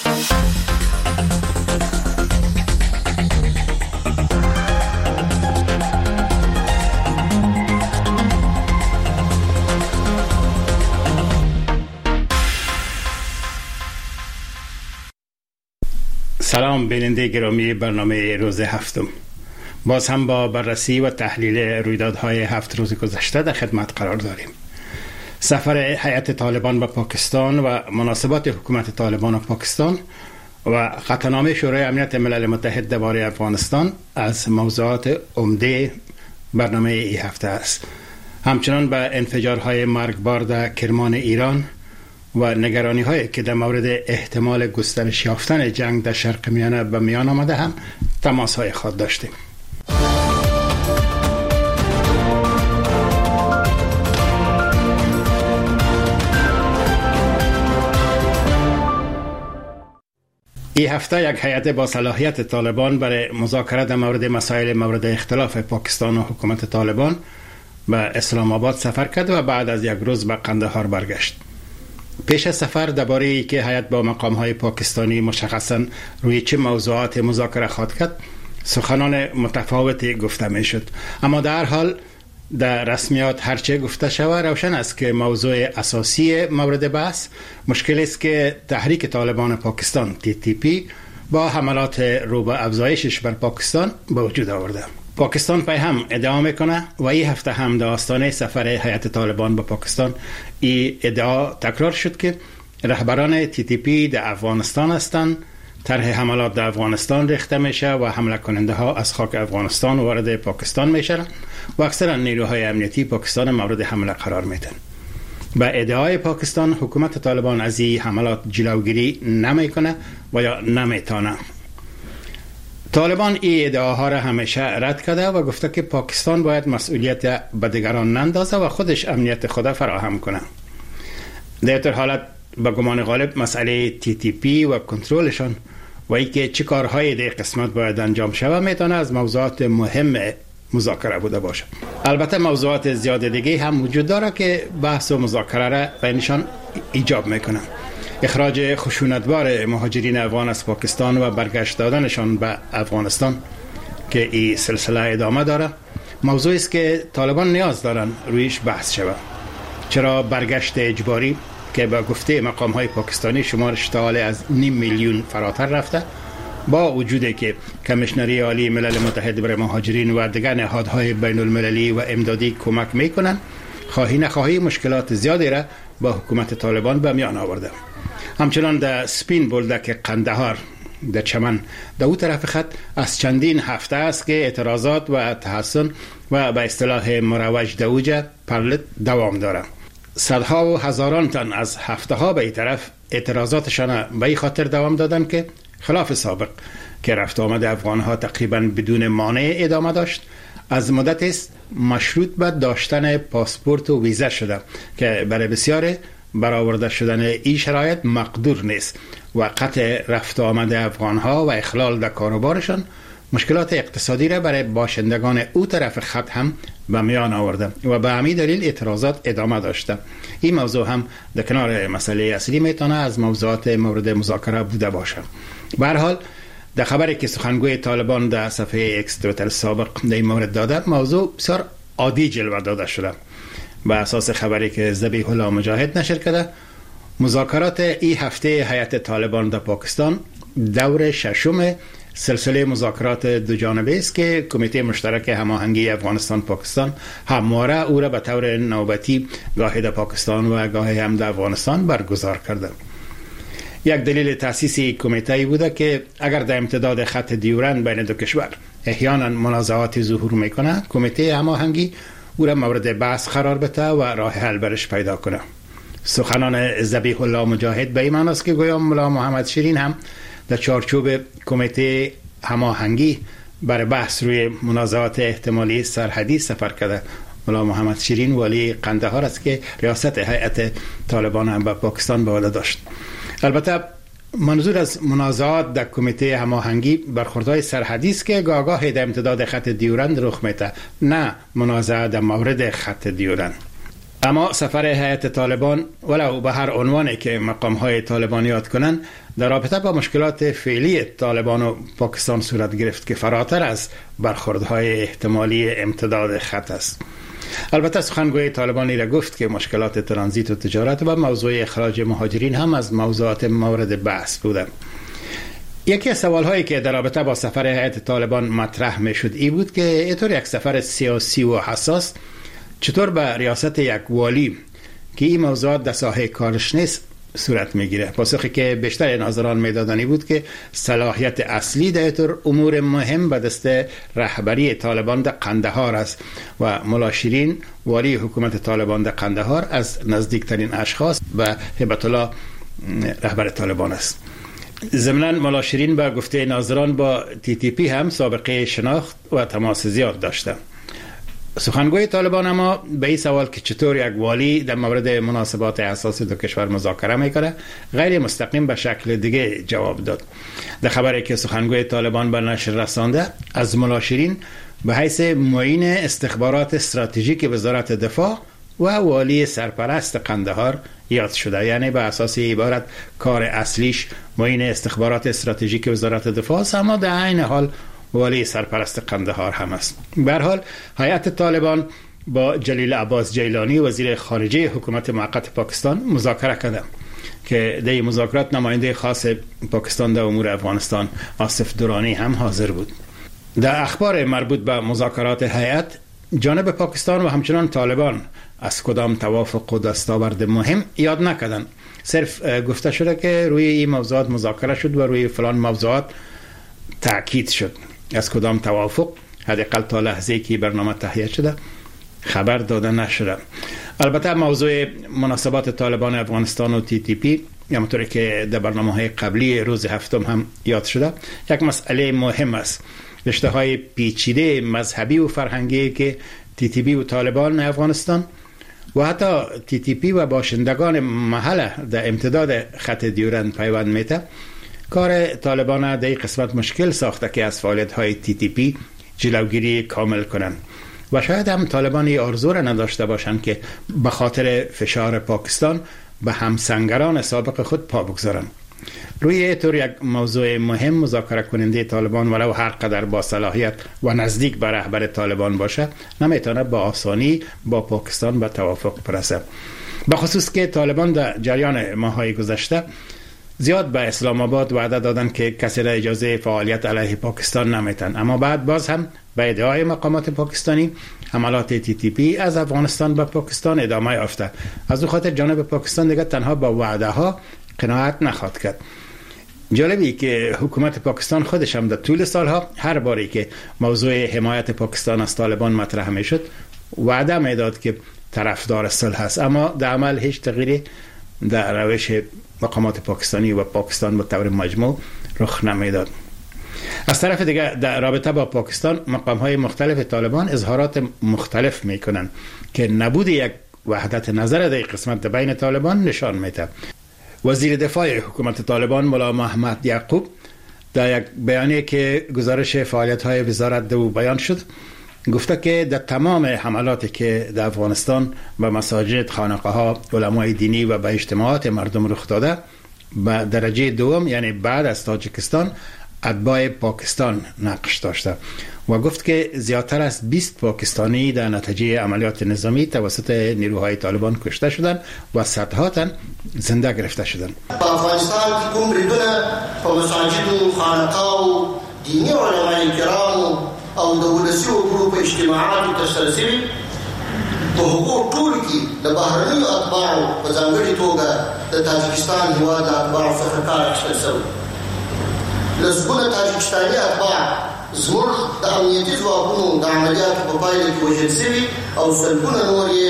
سلام بیننده گرامی برنامه روز هفتم. باز هم با بررسی و تحلیل رویدادهای 7 روز گذشته در خدمت قرار داریم. سفر هیئت طالبان به پاکستان و مناسبات حکومت طالبان و پاکستان و قطعنامه شورای امنیت ملل متحد درباره افغانستان از موضوعات عمده برنامه این هفته است. همچنان به انفجارهای مرگبار در کرمان ایران و نگرانی هایی که در مورد احتمال گسترش یافتن جنگ در شرق میانه به میان آمده هم تماس های خود داشتیم. این هفته یک هیئت با صلاحیت طالبان برای مذاکره در مورد مسائل مورد اختلاف پاکستان و حکومت طالبان به اسلام آباد سفر کرد و بعد از یک روز به قندهار برگشت. پیش از سفر درباره ای که هیئت با مقام‌های پاکستانی مشخصاً روی چه موضوعات مذاکره خواهد کرد سخنان متفاوتی گفته میشد، اما در حال در رسمیات هرچه گفته شود روشن است که موضوع اساسی مورد بحث مشکل است که تحریک طالبان پاکستان TTP با حملات رو به افزایشش بر پاکستان به وجود آورده. پاکستان پای هم ادعا میکنه و این هفته هم در آستانه سفر هیئت طالبان به پاکستان این ادعا تکرار شد که رهبران TTP در افغانستان هستند. طرح حملات در افغانستان ریخته میشه و حمله کننده ها از خاک افغانستان وارد پاکستان میشن و اکثرا نیروهای امنیتی پاکستان مورد حمله قرار میدن. به ادعای پاکستان حکومت طالبان از این حملات جلوگیری نمیکنه و یا نمیتونه. طالبان این ادعاها را همیشه رد کرده و گفته که پاکستان باید مسئولیت به دیگران نندازه و خودش امنیت خود فراهم کنه. در این حالت به گمان غالب مسئله TTP و کنترلشان و اینکه چه کارهای در قسمت باید انجام شود میتونه از موضوعات مهم مذاکره بوده باشه. البته موضوعات زیاد دیگه هم وجود داره که بحث و مذاکره را بینشان ایجاب میکنه. اخراج خشونتبار مهاجرین افغان از پاکستان و برگشت دادنشان به افغانستان که این سلسله ادامه داره موضوعی است که طالبان نیاز دارن رویش بحث شود. چرا برگشت اجباری که به گفته مقام های پاکستانی شمارش تا حالا از 500,000 فراتر رفته، با وجودی که کمیشنری عالی ملل متحد برای مهاجرین و دیگر نهادهای بین المللی و امدادی کمک میکنن، خواهی نخواهی مشکلات زیادی را با حکومت طالبان به میان آورده. همچنان در سپین بولدک قندهار در چمن در او طرف خط از چندین هفته است که اعتراضات و تحسن و به اصطلاح مروج دوجه پرلت دوام داره. صدها و هزاران تن از هفته ها به این طرف اعتراضاتشان به این خاطر دوام دادن که خلاف سابق که رفت آمد افغان ها تقریبا بدون مانع ادامه داشت، از مدت است مشروط به داشتن پاسپورت و ویزا شده که برای بسیار برآورده شدن این شرایط مقدور نیست و قطع رفت آمد افغان ها و اخلال در کاروبارشان مشکلات اقتصادی را برای باشندگان او طرف خط هم به میان آورده و به همین دلیل اعتراضات ادامه داشته. این موضوع هم در کنار مسئله اصلی میتونه از موضوعات مورد مذاکره بوده باشه. به هر حال در خبری که سخنگوی طالبان در صفحه اکس تویتر سابق در این مورد داده، موضوع بسیار عادی جلوه داده شده. به اساس خبری که ذبیح الله مجاهد نشر کرده، مذاکرات این هفته هیئت طالبان در پاکستان دور ششم سلسله مذاکرات دو جانبه است که کمیته مشترک هماهنگی افغانستان پاکستان همواره او را به طور نوبتی گاهی در پاکستان و گاهی هم در افغانستان برگزار کرده. یک دلیل تأسیس کمیته بوده که اگر در امتداد خط دیورند بین دو کشور احیانا منازعاتی ظهور میکنه، کمیته هماهنگی او را مورد بحث قرار بده و راه حل برش پیدا کنه. سخنان ذبیح الله مجاهد به این معنی است که گویا ملا محمد شیرین هم در چارچوب کمیته هماهنگی برای بحث روی منازعات احتمالی سرحدی سفر کرده. ملا محمد شیرین والی قندهار است که ریاست هیئت طالبان هم به پاکستان به عهده داشت. البته منظور از منازعات در کمیته هماهنگی برخوردهای سرحدی است که گاهی در امتداد خط دیورند رخ میده، نه منازعه در مورد خط دیورند. اما سفر هیئت طالبان ولو به هر عنوانی که مقام‌های طالبان یاد کنند در رابطه با مشکلات فعلی طالبان و پاکستان صورت گرفت که فراتر از برخوردهای احتمالی امتداد خط است. البته سخنگوی طالبانی را گفت که مشکلات ترانزیت و تجارت و موضوع اخراج مهاجرین هم از موضوعات مورد بحث بوده. یکی از سوالهایی که در رابطه با سفر هیئت طالبان مطرح میشد این بود که اینطور یک سفر سیاسی و حساس چطور به ریاست یک والی که این موضوعات در ساحه کارش نیست صورت میگیره. پاسخی که بیشتر ناظران میدادنی بود که صلاحیت اصلی در طور امور مهم به دست رهبری طالبان در قندهار است و ملا شیرین والی حکومت طالبان در قندهار از نزدیکترین اشخاص و هبت الله رهبر طالبان است. ضمناً ملا شیرین به گفته ناظران با TTP هم سابقه شناخت و تماس زیاد داشته. سخنگوی طالبان اما به این سوال که چطور یک والی در مورد مناسبات اساسی دو کشور مذاکره میکنه غیر مستقیم به شکل دیگه جواب داد. در خبری که سخنگوی طالبان به نشر رسانده از ملا شیرین به حیث معین استخبارات استراتژیک وزارت دفاع و والی سرپرست قندهار یاد شده، یعنی به اساس عبارت کار اصلیش معین استخبارات استراتژیک وزارت دفاع است، اما در عین حال والی سرپرست قندهار هم است. به هر حال هیئت طالبان با جلیل عباس جیلانی وزیر خارجه حکومت موقت پاکستان مذاکره کرده که در مذاکرات نماینده خاص پاکستان در امور افغانستان آصف درانی هم حاضر بود. در اخبار مربوط به مذاکرات هیئت جانب پاکستان و همچنان طالبان از کدام توافق و دستاورد مهم یاد نکردند. صرف گفته شده که روی این موضوعات مذاکره شد و روی فلان موضوعات تأکید شد. از کدام توافق حداقل تا لحظه‌ای که برنامه تهیه شده خبر داده نشده. البته موضوع مناسبات طالبان افغانستان و TTP همونطوری که در برنامه‌های قبلی روز هفتم هم یاد شده یک مسئله مهم است. رشته‌های پیچیده مذهبی و فرهنگی که TTP و طالبان افغانستان و حتی TTP و باشندگان محل در امتداد خط دیورند پیوند میته کار طالبان در این قسمت مشکل ساخته که از فعالیت‌های TTP جلوگیری کامل کنند و شاید هم طالبان آرزو را نداشته باشند که به خاطر فشار پاکستان به همسنگران سابق خود پا بگذارند. روی طور یک موضوع مهم مذاکره کننده طالبان ولو هر قدر با صلاحیت و نزدیک به رهبر طالبان باشه نمیتونه با آسانی با پاکستان به توافق برسه. به خصوص که طالبان در جریان ماه‌های گذشته زیاد به اسلام آباد وعده دادن که کسی را اجازه فعالیت علیه پاکستان نمیتن، اما بعد باز هم به ادعای مقامات پاکستانی حملات TTP از افغانستان به پاکستان ادامه یافته. از او خاطر جانب پاکستان دیگر تنها با وعده ها قناعت نخواهد کرد. جالبی که حکومت پاکستان خودش هم در طول سالها هر باری که موضوع حمایت پاکستان از طالبان مطرح میشد وعده میداد که طرفدار صلح است، اما در عمل هیچ تغییری در روش مقامات پاکستانی و پاکستان به طور مجموع رخ نمیداد. از طرف دیگر در رابطه با پاکستان مقام‌های مختلف طالبان اظهارات مختلف میکنند که نبود یک وحدت نظر در قسمت بین طالبان نشان میده. وزیر دفاع حکومت طالبان ملا محمد یعقوب در یک بیانیه که گزارش فعالیت‌های وزارت دو بیان شد گفته که در تمام حملاتی که در افغانستان به مساجد، خانقاه‌ها، علمای دینی و به اجتماعات مردم رخ داده به درجه دوم یعنی بعد از تاجیکستان اتباع پاکستان نقش داشته و گفت که زیادتر از 20 پاکستانی در نتیجه عملیات نظامی توسط نیروهای طالبان کشته شدند و صدها تن زنده گرفته شدند. افغانستان که کوم بریدونه په مساجد و خانقاه و دینی علمای کرام او د ولسي وګړو په اجتماعاتو ترسره شوي په هغو ټولو کې د بهرنیو اتباعو په ځانګړې توګه د تاجکستان هېواد د اتباعو څخه کار اخیستل شوی. لسګونه تاجکستاني اتباع زموږ د امنیتي ځواکونو د عملیاتو په پایله کې وژل شوي او لسګونه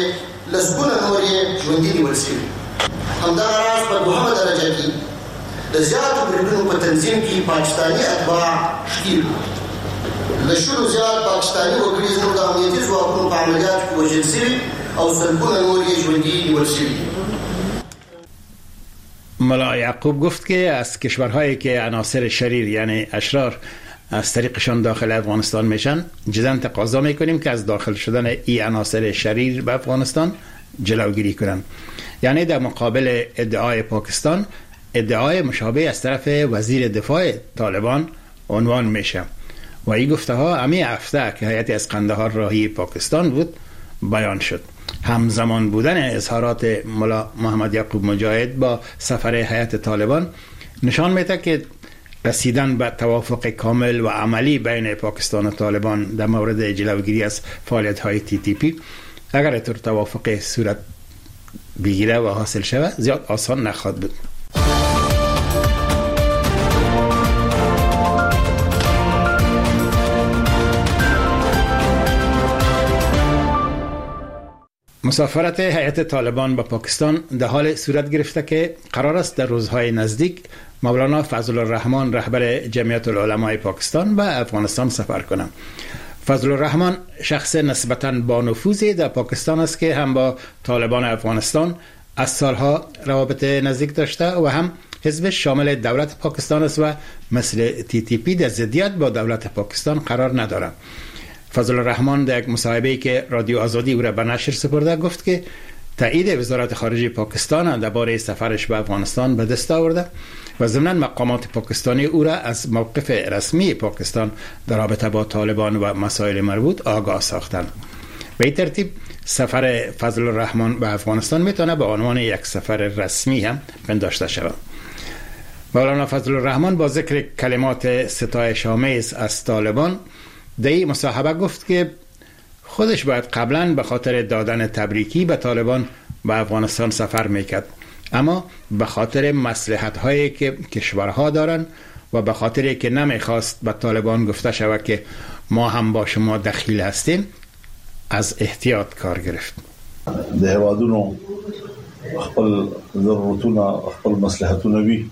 نور یې ژوندي نیول شوي. همدغه راز په دوهمه درجه کې د زیاتو بریدونو په تنظیم کې پاکستاني اتباع ښکیل لشلو زیات پاکستانی وګړي زموږ د امنیتي ځواکونو په عملیاتو کې وژل شوي او سلګونه نور یې ژوندي نیول شوي. ملا یعقوب گفت که از کشورهایی که عناصر شریر یعنی اشرار از طریقشان داخل افغانستان میشن جداً تقاضا میکنیم که از داخل شدن این عناصر شریر به افغانستان جلوگیری کنند. یعنی در مقابل ادعای پاکستان ادعای مشابه از طرف وزیر دفاع طالبان عنوان میشه و این گفته ها امی هفته که هیئتی از قندهار راهی پاکستان بود بیان شد. همزمان بودن اظهارات ملا محمد یعقوب مجاهد با سفر هیئت طالبان نشان میده که رسیدن به توافق کامل و عملی بین پاکستان و طالبان در مورد جلوگیری از فعالیت‌های TTP اگر طور توافق صورت بگیره و حاصل شود زیاد آسان نخواهد بود. مسافرت هیئت طالبان به پاکستان در حال صورت گرفته که قرار است در روزهای نزدیک مولانا فضل الرحمن رهبر جمعیت العلماء پاکستان به افغانستان سفر کنند. فضل الرحمن شخص نسبتاً با نفوذی در پاکستان است که هم با طالبان افغانستان از سالها روابط نزدیک داشته و هم حزب شامل دولت پاکستان است و مثل TTP در ضدیت با دولت پاکستان قرار ندارد. فضل الرحمن در یک مصاحبه‌ای که رادیو آزادی او را به نشر سپرده گفت که تایید وزارت خارجه پاکستان درباره سفرش به افغانستان به دست آورده و ضمناً مقامات پاکستانی او را از موقف رسمی پاکستان در رابطه با طالبان و مسائل مربوط آگاه ساختند. به این ترتیب سفر فضل الرحمن به افغانستان میتونه به عنوان یک سفر رسمی هم پنداشته شود. مولانا فضل الرحمن با ذکر کلمات ستایش آمیز از طالبان در این مصاحبه گفت که خودش باید قبلا به خاطر دادن تبریکی به طالبان به افغانستان سفر میکرد، اما به خاطر مصلحت هایی که کشورها دارن و به خاطری که نمیخواست به طالبان گفته شود که ما هم با شما دخیل هستیم از احتیاط کار گرفت. د هوادونو خپل ضرورتونه خپل مصلحتونه وي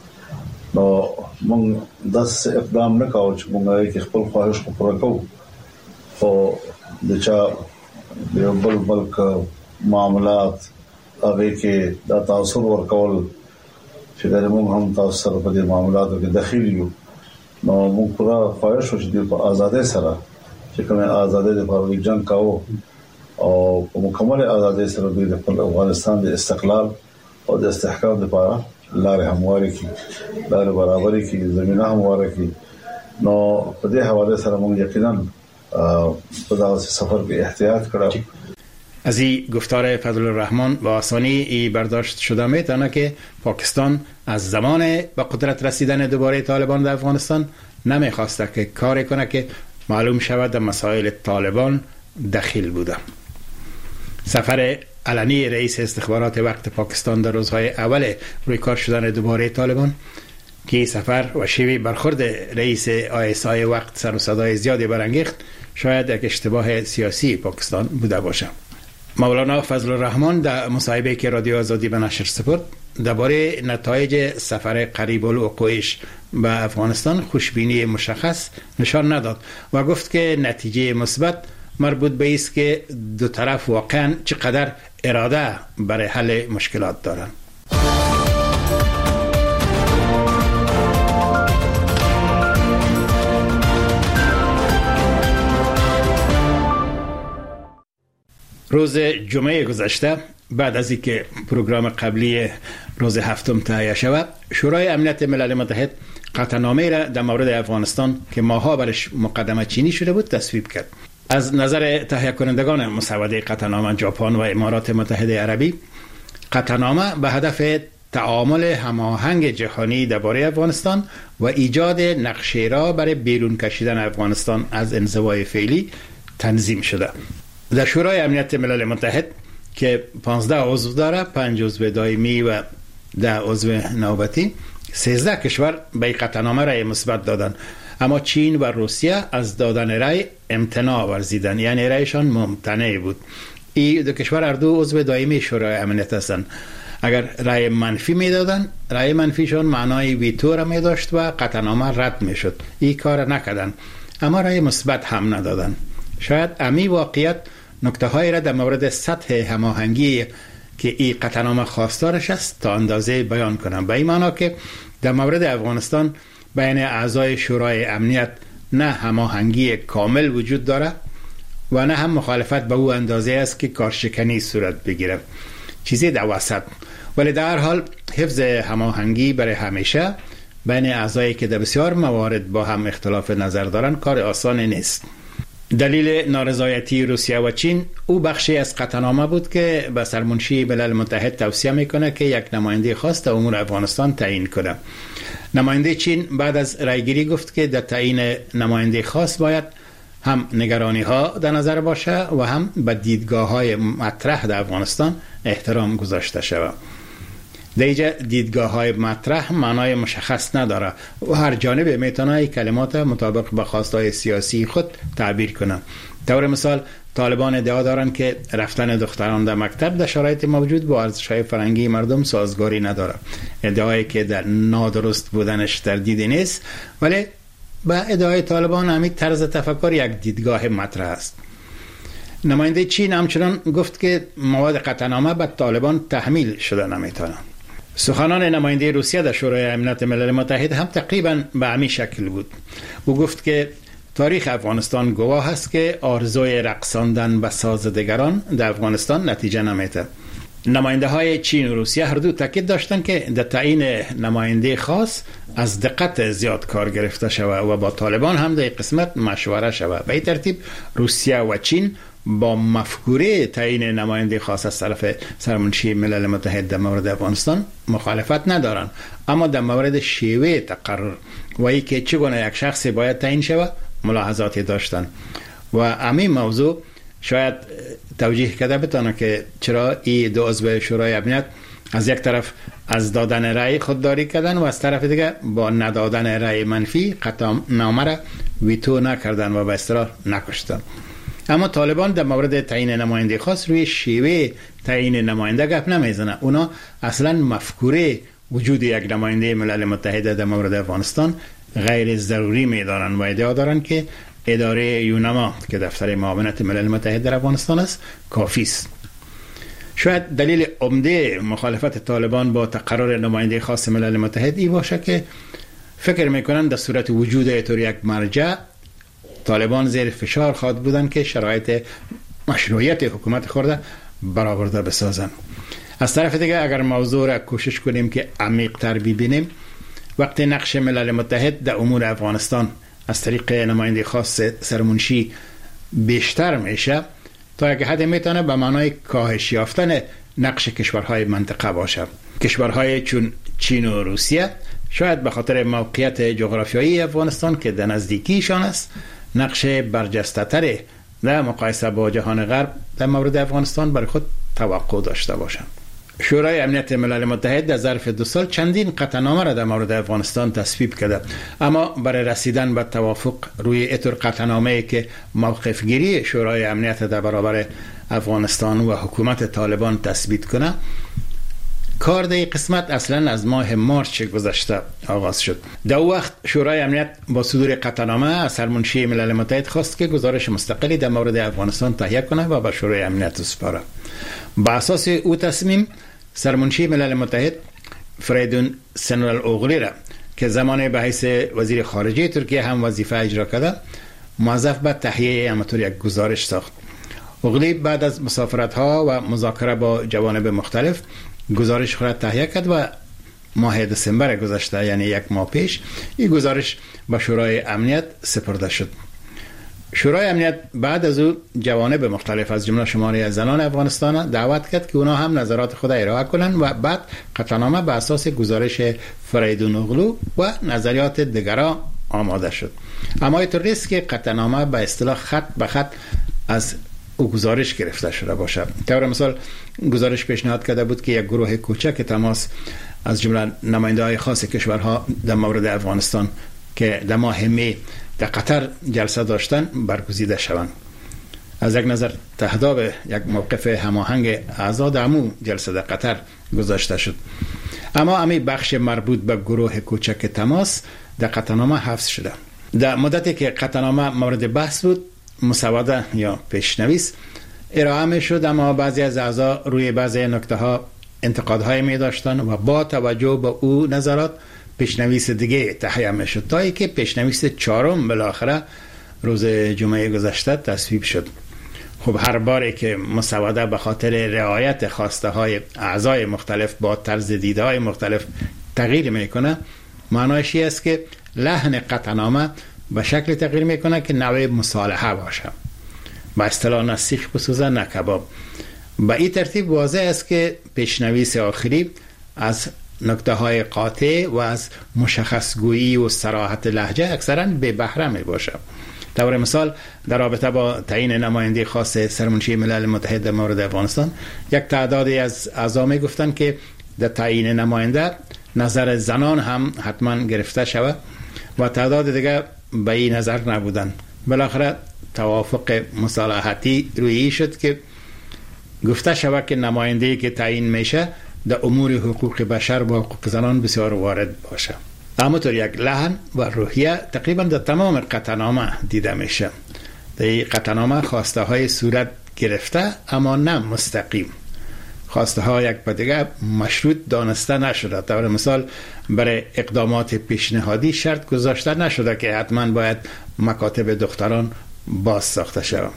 نو موږ داس اقدام نه کوو چې موږ یې خپل خواهش پوره کوو خو د چا یو بل معاملات هغه کې دا تاثیر ورکول چې موږ هم تاثیر په دې معاملاتو کې دخیل یو نو موږ پوره خواهش وکړو په آزادۍ سره چې کومه آزادۍ د پاره جنگ کاوه او په مکمل آزادۍ سره د افغانستان د استقلال او د استحکام لپاره لارې همواري کی لارې برابرۍ کی زمينه همواري کی نو په دې حواله سره موږ یقینا په دغه سفر کې احتیاط کړو. از این گفتار فضل الرحمن با آسانی ای برداشت شده میتونه که پاکستان از زمان به قدرت رسیدن دوباره طالبان در افغانستان نمیخواسته که کاری کنه که معلوم شود در مسائل طالبان دخیل بوده. سفر علنی رئیس استخبارات وقت پاکستان در روزهای اول روی کار شدن دوباره طالبان که سفر و شیوه برخورد رئیس ISI وقت سر و صدای زیادی برانگیخت شاید یک اشتباه سیاسی پاکستان بوده باشه. مولانا فضل الرحمن در مصاحبه که رادیو آزادی به نشر سپرد درباره نتایج سفر قریب الوقوعش به افغانستان خوشبینی مشخص نشان نداد و گفت که نتیجه مثبت مربوط به است که دو طرف واقعا چقدر اراده برای حل مشکلات دارند. روز جمعه گذشته بعد از اینکه پروگرام قبلی روز هفتم تهیه شود، شورای امنیت ملل متحد قطعنامه را در مورد افغانستان که ماها برش مقدمه چینی شده بود تصویب کرد. از نظر تهیه کنندگان مسوده قطعنامه ژاپن و امارات متحده عربی، قطعنامه به هدف تعامل هماهنگ جهانی درباره افغانستان و ایجاد نقشه را برای بیرون کشیدن افغانستان از انزوای فعلی تنظیم شده. در شورای امنیت ملل متحد که 15 عضو داره، 5 عضو دائمی و 10 عضو نوبتی، 13 کشور به قطعنامه رأی مثبت دادن، اما چین و روسیه از دادن رأی امتناع ورزیدن، یعنی رأیشان ممتنع بود. این دو کشور هر دو عضو دائمی شورای امنیت هستند. اگر رأی منفی میدادن، رأی منفیشان معنای ویتو را می داشت و قطعنامه رد می شد. این کار نکردن، اما رأی مثبت هم ندادن. شاید امی واقعیت نکته های را در مورد سطح هماهنگی که این قطعنامه خواستارش است تا اندازه بیان کنم. به این معنا که در مورد افغانستان بین اعضای شورای امنیت نه هماهنگی کامل وجود داره و نه هم مخالفت به او اندازه است که کارشکنی صورت بگیره، چیزی در وسط. ولی در هر حال حفظ هماهنگی برای همیشه بین اعضایی که در بسیار موارد با هم اختلاف نظر دارن کار آسانی نیست. دلیل نارضایتی روسیه و چین او بخشی از قطعنامه بود که به سرمنشی ملل متحد توصیه میکنه که یک نماینده خاص در امور افغانستان تعیین کنه. نماینده چین بعد از رایگیری گفت که در تعیین نماینده خاص باید هم نگرانی ها در نظر باشه و هم به دیدگاه های مطرح در افغانستان احترام گذاشته شود. دیگه دیدگاه های مطرح معنای مشخص نداره و هر جانب میتونه کلمات مطابق به خواستهای سیاسی خود تعبیر کنه. طور مثال طالبان ادعا دارند که رفتن دختران در مکتب در شرایط موجود با ارزش‌های فرهنگی مردم سازگاری نداره. ادعایی که در نادرست بودنش تردیدی نیست، ولی به ادعای طالبان همین طرز تفکر یک دیدگاه مطرح است. نماینده چین همچنان گفت که مواد قطعنامه به طالبان تحمیل شده نمیتونه. سخنان نماینده روسیه در شورای امنیت ملل متحد هم تقریبا به همین شکل بود. او گفت که تاریخ افغانستان گواه است که آرزوی رقصاندن به ساز دیگران در افغانستان نتیجه نمیده. نماینده های چین و روسیه هر دو تاکید داشتند که در تعیین نماینده خاص از دقت زیاد کار گرفته شود و با طالبان هم در قسمت مشوره شود. به این ترتیب روسیه و چین با مفکوره تعیین نماینده خاص از طرف سرمنشی ملل متحد در مورد افغانستان مخالفت ندارند، اما در مورد شیوه تقرر و اینکه چگونه یک شخص باید تعیین شود ملاحظاتی داشتند و همین موضوع شاید توجیه کرده بتونه که چرا این دو عضو شورای امنیت از یک طرف از دادن رأی خودداری کردن و از طرف دیگه با ندادن رأی منفی قطعنامه را ویتو نکردن و به اصطلاح نکشتن. اما طالبان در مورد تعیین نماینده خاص روی شیوه تعیین نماینده گپ نمیزنه. اونا اصلا مفکوره وجود یک نماینده ملل متحد در مورد افغانستان غیر ضروری میدانن و ادعا دارن که اداره یونما که دفتر معاونت ملل متحد در افغانستان است کافی است. شاید دلیل عمده مخالفت طالبان با تقرر نماینده خاص ملل متحد ای باشه که فکر میکنن در صورت وجود ایطور یک مرجع طالبان زیر فشار خواهد بودن که شرایط مشروعیت حکومت خورده برآورده بسازن. از طرف دیگه اگر موضوع را کوشش کنیم که عمیق تر ببینیم، وقتی نقش ملل متحد در امور افغانستان از طریق نماینده خاص سرمنشی بیشتر میشه، تا یک حد میتونه به معنای کاهش یافتن نقش کشورهای منطقه باشه. کشورهای چون چین و روسیه شاید به خاطر موقعیت جغرافیایی افغانستان که در نزدیکیشان است نقش برجسته تری در مقایسه با جهان غرب در مورد افغانستان برای خود توقع داشته باشند. شورای امنیت ملل متحد در ظرف 2 سال چندین قطعنامه را در مورد افغانستان تصویب کرده، اما برای رسیدن به توافق روی ایطور قطعنامه‌ای که موقف گیری شورای امنیت در برابر افغانستان و حکومت طالبان تثبیت کنه، کار در قسمت اصلا از ماه مارچ گذشته آغاز شد. در وقت شورای امنیت با صدور قطعنامه از سرمنشی ملل متحد خواست که گزارش مستقلی در مورد افغانستان تهیه کنه و به شورای امنیت بسپاره. با اساس او تصمیم سرمنشی ملل متحد فریدون سنرال اوغلی را که زمان به حیث وزیر خارجه ترکیه هم وظیفه اجرا کرده موظف به تهیه همطور یک گزارش ساخت. اوغلی بعد از مسافرت ها و مذاکره با جوانب مختلف گزارش خود را تهیه کرد و ماه دسامبر گذشته، یعنی 1 ماه پیش، این گزارش به شورای امنیت سپرده شد. شورای امنیت بعد از او جوانب مختلف از جمله شماره زنان افغانستان دعوت کرد که اونا هم نظرات خود ارائه کنند و بعد قطعنامه به اساس گزارش فریدون اوغلی و نظریات دیگران آماده شد. اما اینطور نیست که قطعنامه به اصطلاح خط به خط از او گزارش گرفته شده باشد. طور مثال گزارش پیشنهاد کرده بود که یک گروه کوچک تماس از جمله نماینده‌های خاص کشورها در مورد افغانستان که در ماه می در قطر جلسه داشتن برگزیده شوند. از یک نظر تهداب یک موقف هماهنگ اعضا در همون جلسه در قطر گذاشته شد. اما همین بخش مربوط به گروه کوچک تماس در قطعنامه حفظ شده. در مدتی که قطعنامه مورد بحث بود، مسوده یا پیشنویس ارائه می شد، اما بعضی از اعضا روی بعضی نکته ها انتقادهای می داشتن و با توجه به او نظرات پیشنویس دیگه تهیه می شد تا اینکه پیشنویس 4 بالاخره روز جمعه گذشته تصویب شد. خب هر باری که مسوده به خاطر رعایت خواسته های اعضای مختلف با طرز دیده های مختلف تغییر میکنه، معنایش است که لحن قطعنامه به شکل تغییر میکنه که نوع مصالحه باشه، با اصطلاح نه سیخ بسوزه نه کباب. به این ترتیب واضح است که پیشنویس آخری از نکته های قاطع و از مشخص گویی و صراحت لهجه اکثرا به بهره می باشه. طور مثال در رابطه با تعیین نماینده خاص سرمنشی ملل متحد در مورد افغانستان، یک تعدادی از اعضا می گفتند که در تعیین نماینده نظر زنان هم حتما گرفته شود و تعداد دیگه به این نظر نبودند. بالاخره توافق مصالحتی روی شد که گفته شود که نماینده‌ای که تعیین میشه در امور حقوق بشر و حقوق زنان بسیار وارد باشه. همونطور یک لحن و روحیه تقریبا در تمام قطعنامه دیده میشه. در این قطعنامه خواسته های صورت گرفته اما نه مستقیم. خواسته ها یک به دیگه مشروط دانسته نشده. طور مثال برای اقدامات پیشنهادی شرط گذاشته نشده که حتما باید مکاتب دختران باز ساخته شود.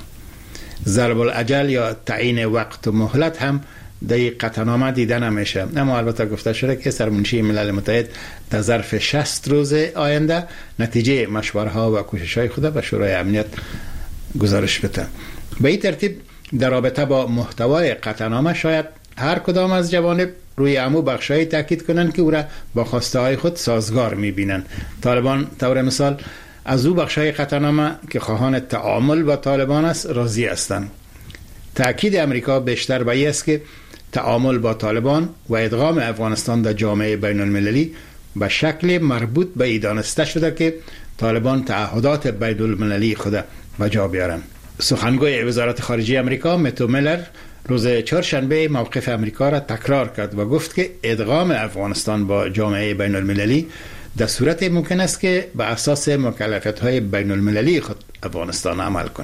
ضرب الاجل یا تعیین وقت و مهلت هم در قطعنامه دیده نمیشه. اما البته گفته شده که سرمنشی ملل متحد در ظرف 60 روز آینده نتیجه مشوره ها و کوشش های خود به شورای امنیت گزارش بده. به این ترتیب در رابطه با محتوای قطعنامه شاید هر کدام از جوانب روی امو بخشایی تاکید کنند که او را با خواسته های خود سازگار میبینند. طالبان طور مثال از او بخشای قطعنامه که خواهان تعامل با طالبان است راضی هستند. تأکید امریکا بیشتر به این است که تعامل با طالبان و ادغام افغانستان در جامعه بین المللی به شکل مربوط به ای دانسته شده که طالبان تعهدات بین المللی خود به جا بیارند. سخنگوی وزارت خارجه امریکا متو میلر روز چهارشنبه موقف امریکا را تکرار کرد و گفت که ادغام افغانستان با جامعه بین المللی در صورت ممکن است که به اساس مکلفیت‌های بین المللی خود افغانستان عمل کند.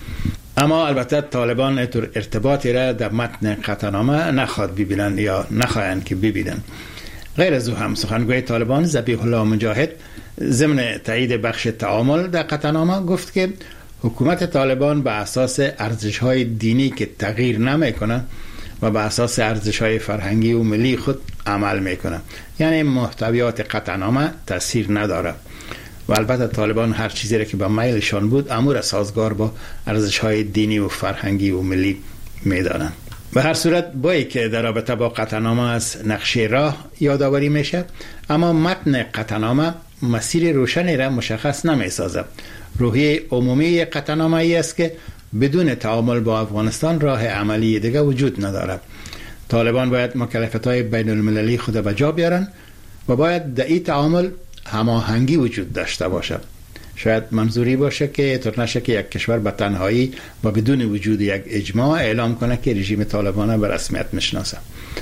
اما البته طالبان ارتباطی را در متن قطعنامه نخواد ببینند یا نخواهند که ببینند. غیر از او هم سخنگوی طالبان ذبیح الله مجاهد ضمن تایید بخش تعامل در قطعنامه گفت که حکومت طالبان به اساس ارزش‌های دینی که تغییر نمی‌کنه و به اساس ارزش‌های فرهنگی و ملی خود عمل می‌کنه. یعنی محتویات قطعنامه تاثیر نداره. و البته طالبان هر چیزی را که به میلشان بود امور سازگار با ارزش‌های دینی و فرهنگی و ملی می‌دانند. به هر صورت بایی که در رابطه با قطعنامه از نقشه راه یادآوری میشه، اما متن قطعنامه مسیر روشنی را مشخص نمی‌سازد. روحیه عمومی قطعنامه ای است که بدون تعامل با افغانستان راه عملی دیگر وجود ندارد. طالبان باید مکلفیت‌های بین المللی خود به جا بیارن و باید در این تعامل هماهنگی وجود داشته باشد. شاید منظوری باشه که طور نشه که یک کشور به تنهایی و بدون وجود یک اجماع اعلام کنه که رژیم طالبان به رسمیت میشناسه.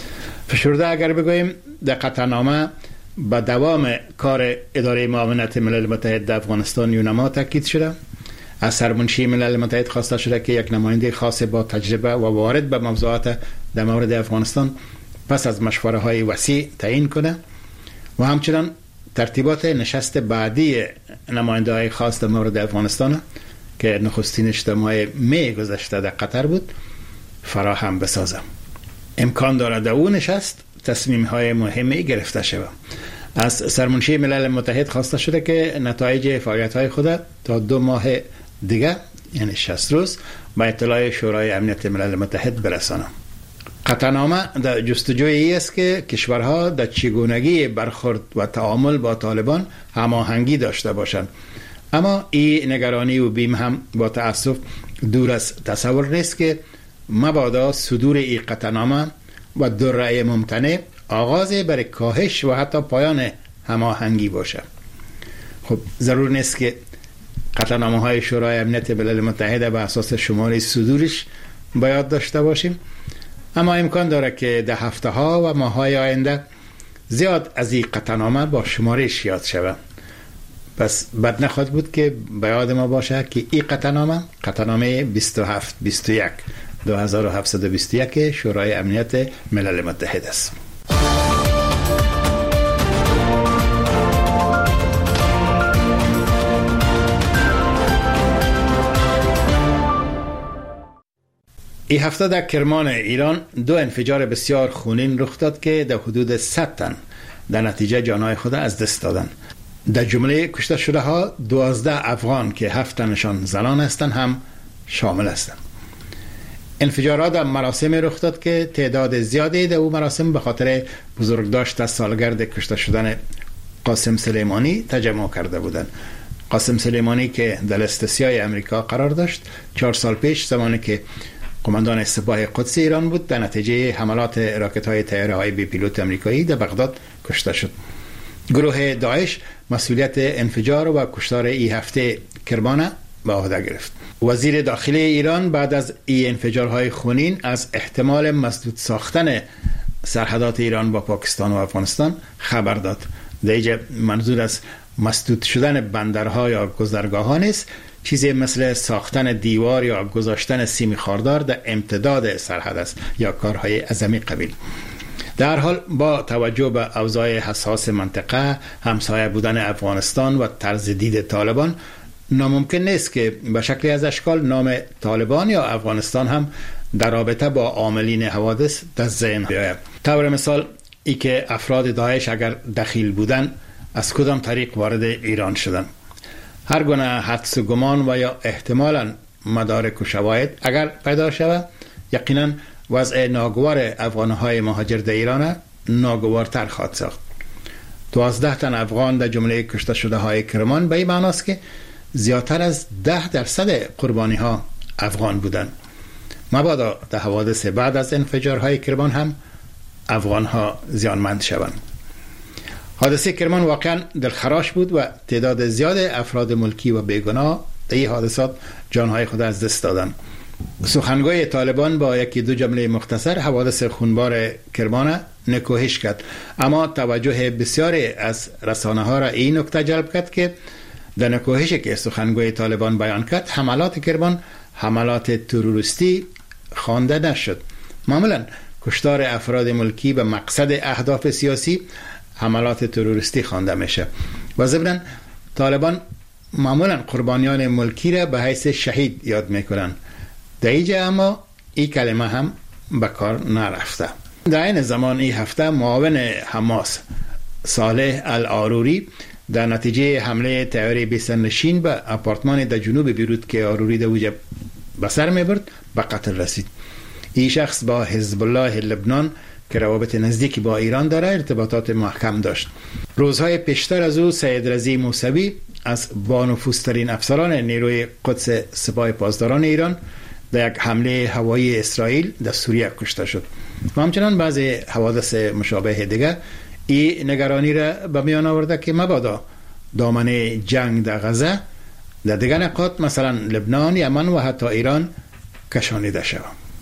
فشرده اگر بگوییم در قطعنامه با دوام کار اداره معاونت ملل متحد در افغانستان یونما تاکید شده. از سرمنشی ملل متحد خواسته شده که یک نماینده خاص با تجربه و وارد به موضوعات در مورد افغانستان پس از مشوره های وسیع تعیین کنه و همچنان ترتیبات نشست بعدی نماینده های خاص در مورد افغانستان که نخستینش در ماه می گذشته در قطر بود فراهم بسازه. امکان دارد در اون نشست تصمیم های مهمی گرفته شود. از سرمنشی ملل متحد خواسته شده که نتایج فعالیت های خود تا 2 ماه دیگه یعنی 60 روز به اطلاع شورای امنیت ملل متحد برسانه. قطعنامه در جستجوی ای است که کشورها در چگونگی برخورد و تعامل با طالبان هماهنگی داشته باشند. اما این نگرانی و بیم هم با تأسف دور از تصور نیست که مبادا صدور این قطعنامه و دره ممتنع آغاز برای کاهش و حتی پایان هماهنگی باشه. خب ضرور نیست که قطعنامه های شورای امنیت ملل متحد به اساس شماره صدورش باید داشته باشیم، اما امکان داره که در هفته ها و ماه های آینده زیاد از این قطعنامه با شمارش یاد شود. پس بد نخواهد بود که به یاد ما باشه که این قطعنامه 2721 2721 شورای امنیت ملل متحد است. این هفته در کرمان ایران 2 انفجار بسیار خونین رخ داد که در حدود 100 تن در نتیجه جانهای خود از دست دادند. در جمله کشته شده ها 12 افغان که 7 تنشان زنان هستند هم شامل هستند. انفجارات در مراسم رخ داد که تعداد زیادی در او مراسم به خاطر بزرگداشت سالگرد کشته شدن قاسم سلیمانی تجمع کرده بودند. قاسم سلیمانی که در لیست سیاه امریکا قرار داشت 4 سال پیش زمانی که قماندان سپاه قدس ایران بود در نتیجه حملات راکت‌های طیاره‌های بی پیلوت امریکایی در بغداد کشته شد. گروه داعش مسئولیت انفجار و کشتار این هفته کرمان به عهده گرفت. وزیر داخلی ایران بعد از این انفجارهای خونین از احتمال مسدود ساختن سرحدات ایران با پاکستان و افغانستان خبر داد. دیگه منظور از مسدود شدن بندرها یا گذرگاه‌ها نیست، چیزی مثل ساختن دیوار یا گذاشتن سیم خاردار در امتداد سرحد است یا کارهای عظمی قبیل. در حال با توجه به اوضاع حساس منطقه، همسایه بودن افغانستان و طرز دید طالبان، ناممکن نیست که به شکلی از اشکال نام طالبان یا افغانستان هم در رابطه با عاملین حوادث در ذهن بیاید. طور مثال ای که افراد داعش اگر دخیل بودن از کدام طریق وارد ایران شدن. هر گونه حدس و گمان و یا احتمالاً مدارک و شواهد اگر پیدا شود، یقینا وضع ناگوار افغانهای مهاجر در ایران ناگوارتر خواهد ساخت. 12 تن افغان در جمله کشته شده های کرمان به این معناست که زیادتر از 10% قربانی ها افغان بودند. مبادا در حوادث بعد از انفجارهای کرمان هم افغان ها زیانمند شوند. حادثه کرمان واقعا دلخراش بود و تعداد زیاد افراد ملکی و بیگناه در این حادثات جانهای خود از دست دادند. سخنگوی طالبان با یکی دو جمله مختصر حوادث خونبار کرمان نکوهش کرد، اما توجه بسیاری از رسانه ها را این نکته جلب کرد که در نکوهشی که سخنگوی طالبان بیان کرد، حملات کرمان حملات تروریستی خوانده نشد. معمولا کشتار افراد ملکی به مقصد اهداف سیاسی حملات تروریستی خوانده میشه و ضمن طالبان معمولا قربانیان ملکی را به حیث شهید یاد میکنن. در اینجا اما این کلمه هم به کار نرفته. در این زمان این هفته معاون حماس صالح العاروری در نتیجه حمله طیاره بی‌سرنشین به آپارتمان در جنوب بیروت که عاروری در اوجه به سر میبرد به قتل رسید. این شخص با حزب الله لبنان که روابط نزدیکی با ایران داره ارتباطات محکم داشت. روزهای پیشتر از او سید رضی موسوی از بانفوذترین افسران نیروی قدس سپاه پاسداران ایران در یک حمله هوایی اسرائیل در سوریه کشته شد. و همچنان بعضی حوادث مشابه دیگه این نگرانی را به میان آورده که مبادا دامنه جنگ در غزه در دیگر نقاط مثلا لبنان، یمن و حتی ایران کشانیده شود.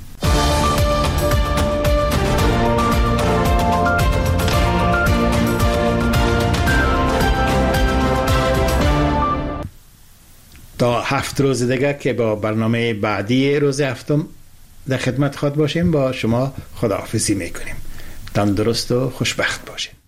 تا 7 روز دیگه که با برنامه بعدی روز هفتم در خدمت خود باشیم، با شما خداحافظی میکنیم. تندرست و خوشبخت باشید.